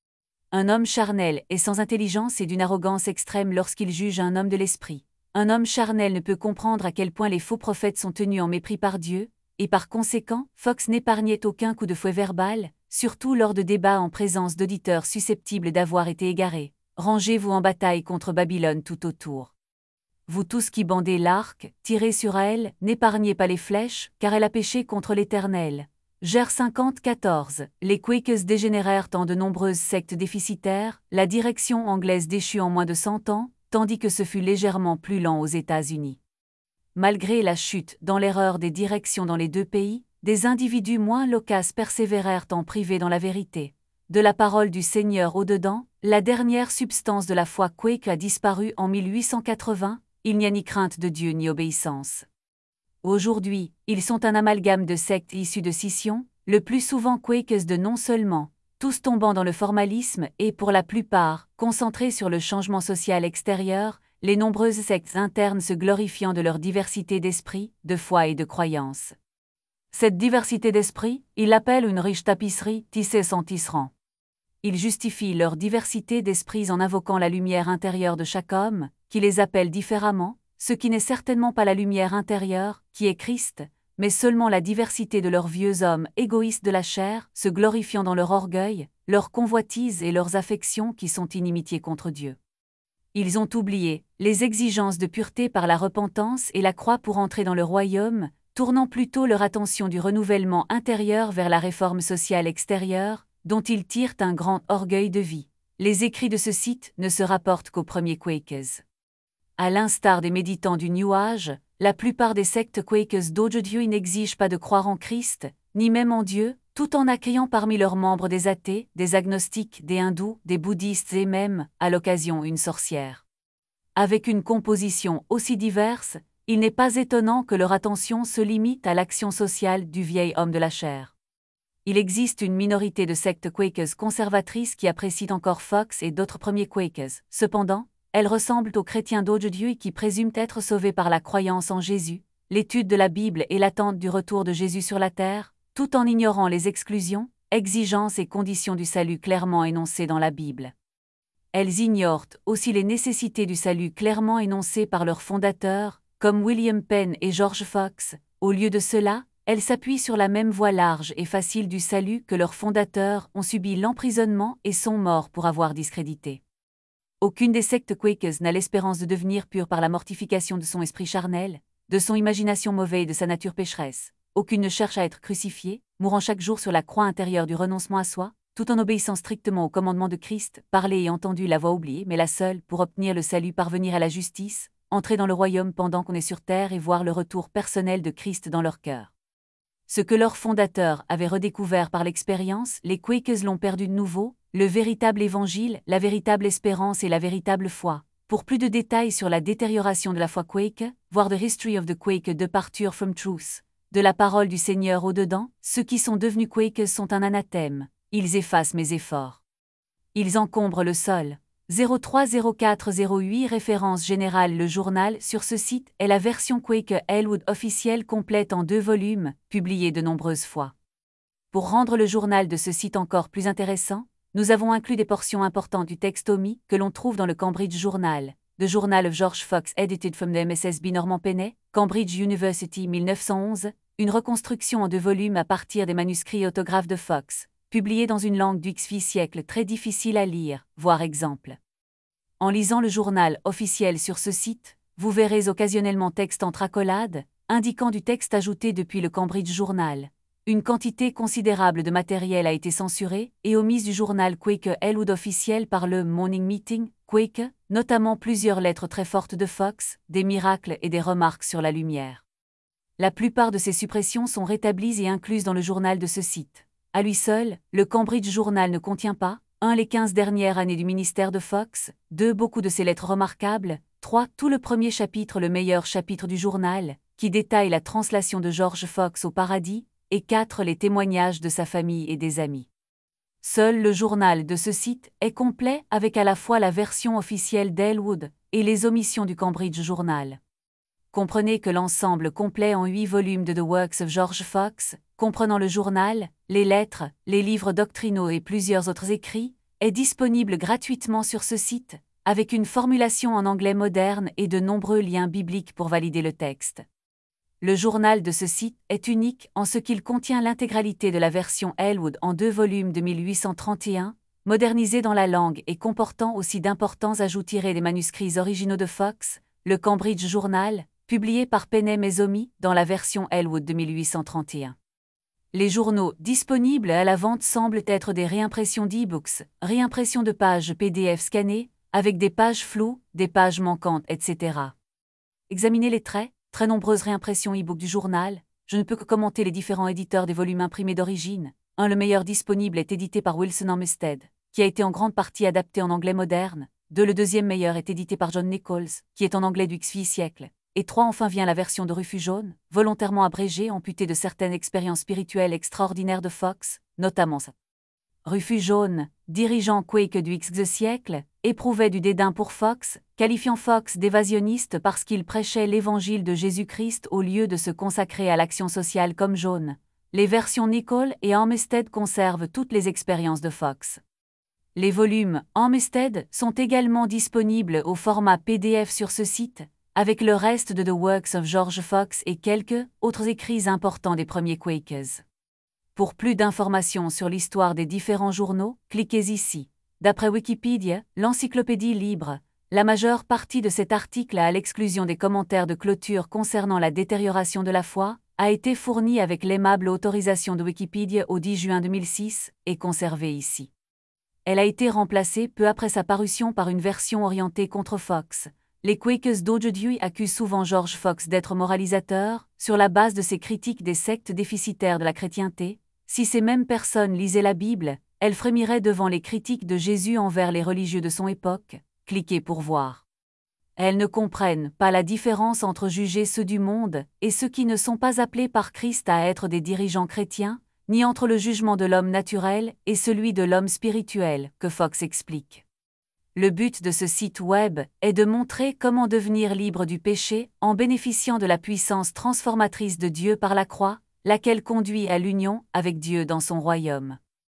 Un homme charnel est sans intelligence et d'une arrogance extrême lorsqu'il juge un homme de l'esprit. Un homme charnel ne peut comprendre à quel point les faux prophètes sont tenus en mépris par Dieu, et par conséquent, Fox n'épargnait aucun coup de fouet verbal, surtout lors de débats en présence d'auditeurs susceptibles d'avoir été égarés. Rangez-vous en bataille contre Babylone tout autour. Vous tous qui bandez l'arc, tirez sur elle, n'épargnez pas les flèches, car elle a péché contre l'Éternel. Gers 50-14. Les Quakes dégénérèrent en de nombreuses sectes déficitaires, la direction anglaise déchue en moins de 100 ans, tandis que ce fut légèrement plus lent aux États-Unis. Malgré la chute dans l'erreur des directions dans les deux pays, des individus moins loquaces persévérèrent en privé dans la vérité. De la parole du Seigneur au-dedans, la dernière substance de la foi Quake a disparu en 1880, il n'y a ni crainte de Dieu ni obéissance. Aujourd'hui, ils sont un amalgame de sectes issues de scission, le plus souvent Quakes de non seulement, tous tombant dans le formalisme et, pour la plupart, concentrés sur le changement social extérieur, les nombreuses sectes internes se glorifiant de leur diversité d'esprit, de foi et de croyance. Cette diversité d'esprit, ils l'appellent une riche tapisserie tissée sans tisserand. Ils justifient leur diversité d'esprits en invoquant la lumière intérieure de chaque homme, qui les appelle différemment, ce qui n'est certainement pas la lumière intérieure, qui est Christ, mais seulement la diversité de leurs vieux hommes égoïstes de la chair, se glorifiant dans leur orgueil, leur convoitise et leurs affections qui sont inimitié contre Dieu. Ils ont oublié les exigences de pureté par la repentance et la croix pour entrer dans le royaume, tournant plutôt leur attention du renouvellement intérieur vers la réforme sociale extérieure, dont ils tirent un grand orgueil de vie. Les écrits de ce site ne se rapportent qu'aux premiers Quakes. À l'instar des méditants du New Age, la plupart des sectes Quakes d'aujourd'hui n'exigent pas de croire en Christ, ni même en Dieu, tout en accueillant parmi leurs membres des athées, des agnostiques, des hindous, des bouddhistes et même, à l'occasion, une sorcière. Avec une composition aussi diverse, il n'est pas étonnant que leur attention se limite à l'action sociale du vieil homme de la chair. Il existe une minorité de sectes Quakes conservatrices qui apprécient encore Fox et d'autres premiers Quakes. Cependant, elles ressemblent aux chrétiens d'aujourd'hui qui présument être sauvés par la croyance en Jésus, l'étude de la Bible et l'attente du retour de Jésus sur la terre, tout en ignorant les exclusions, exigences et conditions du salut clairement énoncées dans la Bible. Elles ignorent aussi les nécessités du salut clairement énoncées par leurs fondateurs, comme William Penn et George Fox. Au lieu de cela, elles s'appuient sur la même voie large et facile du salut que leurs fondateurs ont subi l'emprisonnement et sont morts pour avoir discrédité. Aucune des sectes Quakes n'a l'espérance de devenir pure par la mortification de son esprit charnel, de son imagination mauvaise et de sa nature pécheresse. Aucune ne cherche à être crucifiée, mourant chaque jour sur la croix intérieure du renoncement à soi, tout en obéissant strictement au commandement de Christ, parler et entendu la voix oubliée, mais la seule pour obtenir le salut, parvenir à la justice, entrer dans le royaume pendant qu'on est sur terre et voir le retour personnel de Christ dans leur cœur. Ce que leurs fondateurs avaient redécouvert par l'expérience, les Quakes l'ont perdu de nouveau, le véritable évangile, la véritable espérance et la véritable foi. Pour plus de détails sur la détérioration de la foi Quake, voir The History of the Quake, Departure from Truth, de la parole du Seigneur au-dedans, ceux qui sont devenus Quakes sont un anathème, ils effacent mes efforts. Ils encombrent le sol. 030408 Référence générale. Le journal sur ce site est la version Quake Elwood officielle complète en 2 volumes, publiée de nombreuses fois. Pour rendre le journal de ce site encore plus intéressant, nous avons inclus des portions importantes du texte omis que l'on trouve dans le Cambridge Journal, The Journal of George Fox edited from the MSSB Norman Penney, Cambridge University 1911, une reconstruction en 2 volumes à partir des manuscrits et autographes de Fox, publié dans une langue du XV siècle très difficile à lire, voir exemple. En lisant le journal officiel sur ce site, vous verrez occasionnellement texte entre accolades, indiquant du texte ajouté depuis le Cambridge Journal. une quantité considérable de matériel a été censurée et omise du journal Quaker Elwood officiel par le Morning Meeting, Quaker, notamment plusieurs lettres très fortes de Fox, des miracles et des remarques sur la lumière. La plupart de ces suppressions sont rétablies et incluses dans le journal de ce site. À lui seul, le Cambridge Journal ne contient pas 1. Les 15 dernières années du ministère de Fox, 2. Beaucoup de ces lettres remarquables, 3. Tout le premier chapitre, le meilleur chapitre du journal, qui détaille la translation de George Fox au paradis, et 4. Les témoignages de sa famille et des amis. Seul le journal de ce site est complet avec à la fois la version officielle d'Elwood et les omissions du Cambridge Journal. Comprenez que l'ensemble complet en 8 volumes de The Works of George Fox, comprenant le journal, les lettres, les livres doctrinaux et plusieurs autres écrits, est disponible gratuitement sur ce site, avec une formulation en anglais moderne et de nombreux liens bibliques pour valider le texte. Le journal de ce site est unique en ce qu'il contient l'intégralité de la version Elwood en 2 volumes de 1831, modernisée dans la langue et comportant aussi d'importants ajouts tirés des manuscrits originaux de Fox, le Cambridge Journal, publié par Penney Masomi dans la version Elwood de 1831. Les journaux disponibles à la vente semblent être des réimpressions d'e-books, réimpressions de pages PDF scannées, avec des pages floues, des pages manquantes, etc. Examinez les très nombreuses réimpressions e-book du journal. Je ne peux que commenter les différents éditeurs des volumes imprimés d'origine. 1. Le meilleur disponible est édité par Wilson Armistead, qui a été en grande partie adapté en anglais moderne. 2. Le deuxième meilleur est édité par John Nichols, qui est en anglais du XV siècle. Et 3. Enfin vient la version de Rufus Jaune, volontairement abrégée, amputée de certaines expériences spirituelles extraordinaires de Fox, notamment ça. Rufus Jaune, dirigeant Quaker du XV siècle, éprouvait du dédain pour Fox, qualifiant Fox d'évasionniste parce qu'il prêchait l'évangile de Jésus-Christ au lieu de se consacrer à l'action sociale comme Jaune. Les versions Nichols et Armistead conservent toutes les expériences de Fox. Les volumes Armistead sont également disponibles au format PDF sur ce site, avec le reste de The Works of George Fox et quelques autres écrits importants des premiers Quakers. Pour plus d'informations sur l'histoire des différents journaux, cliquez ici. D'après Wikipédia, l'encyclopédie libre, la majeure partie de cet article à l'exclusion des commentaires de clôture concernant la détérioration de la foi, a été fournie avec l'aimable autorisation de Wikipédia au 10 juin 2006 et conservée ici. Elle a été remplacée peu après sa parution par une version orientée contre Fox. Les Quakers d'aujourd'hui accusent souvent George Fox d'être moralisateur, sur la base de ses critiques des sectes déficitaires de la chrétienté. Si ces mêmes personnes lisaient la Bible, elles frémiraient devant les critiques de Jésus envers les religieux de son époque. Cliquez pour voir. Elles ne comprennent pas la différence entre juger ceux du monde et ceux qui ne sont pas appelés par Christ à être des dirigeants chrétiens, ni entre le jugement de l'homme naturel et celui de l'homme spirituel, que Fox explique. Le but de ce site web est de montrer comment devenir libre du péché en bénéficiant de la puissance transformatrice de Dieu par la croix, laquelle conduit à l'union avec Dieu dans son royaume.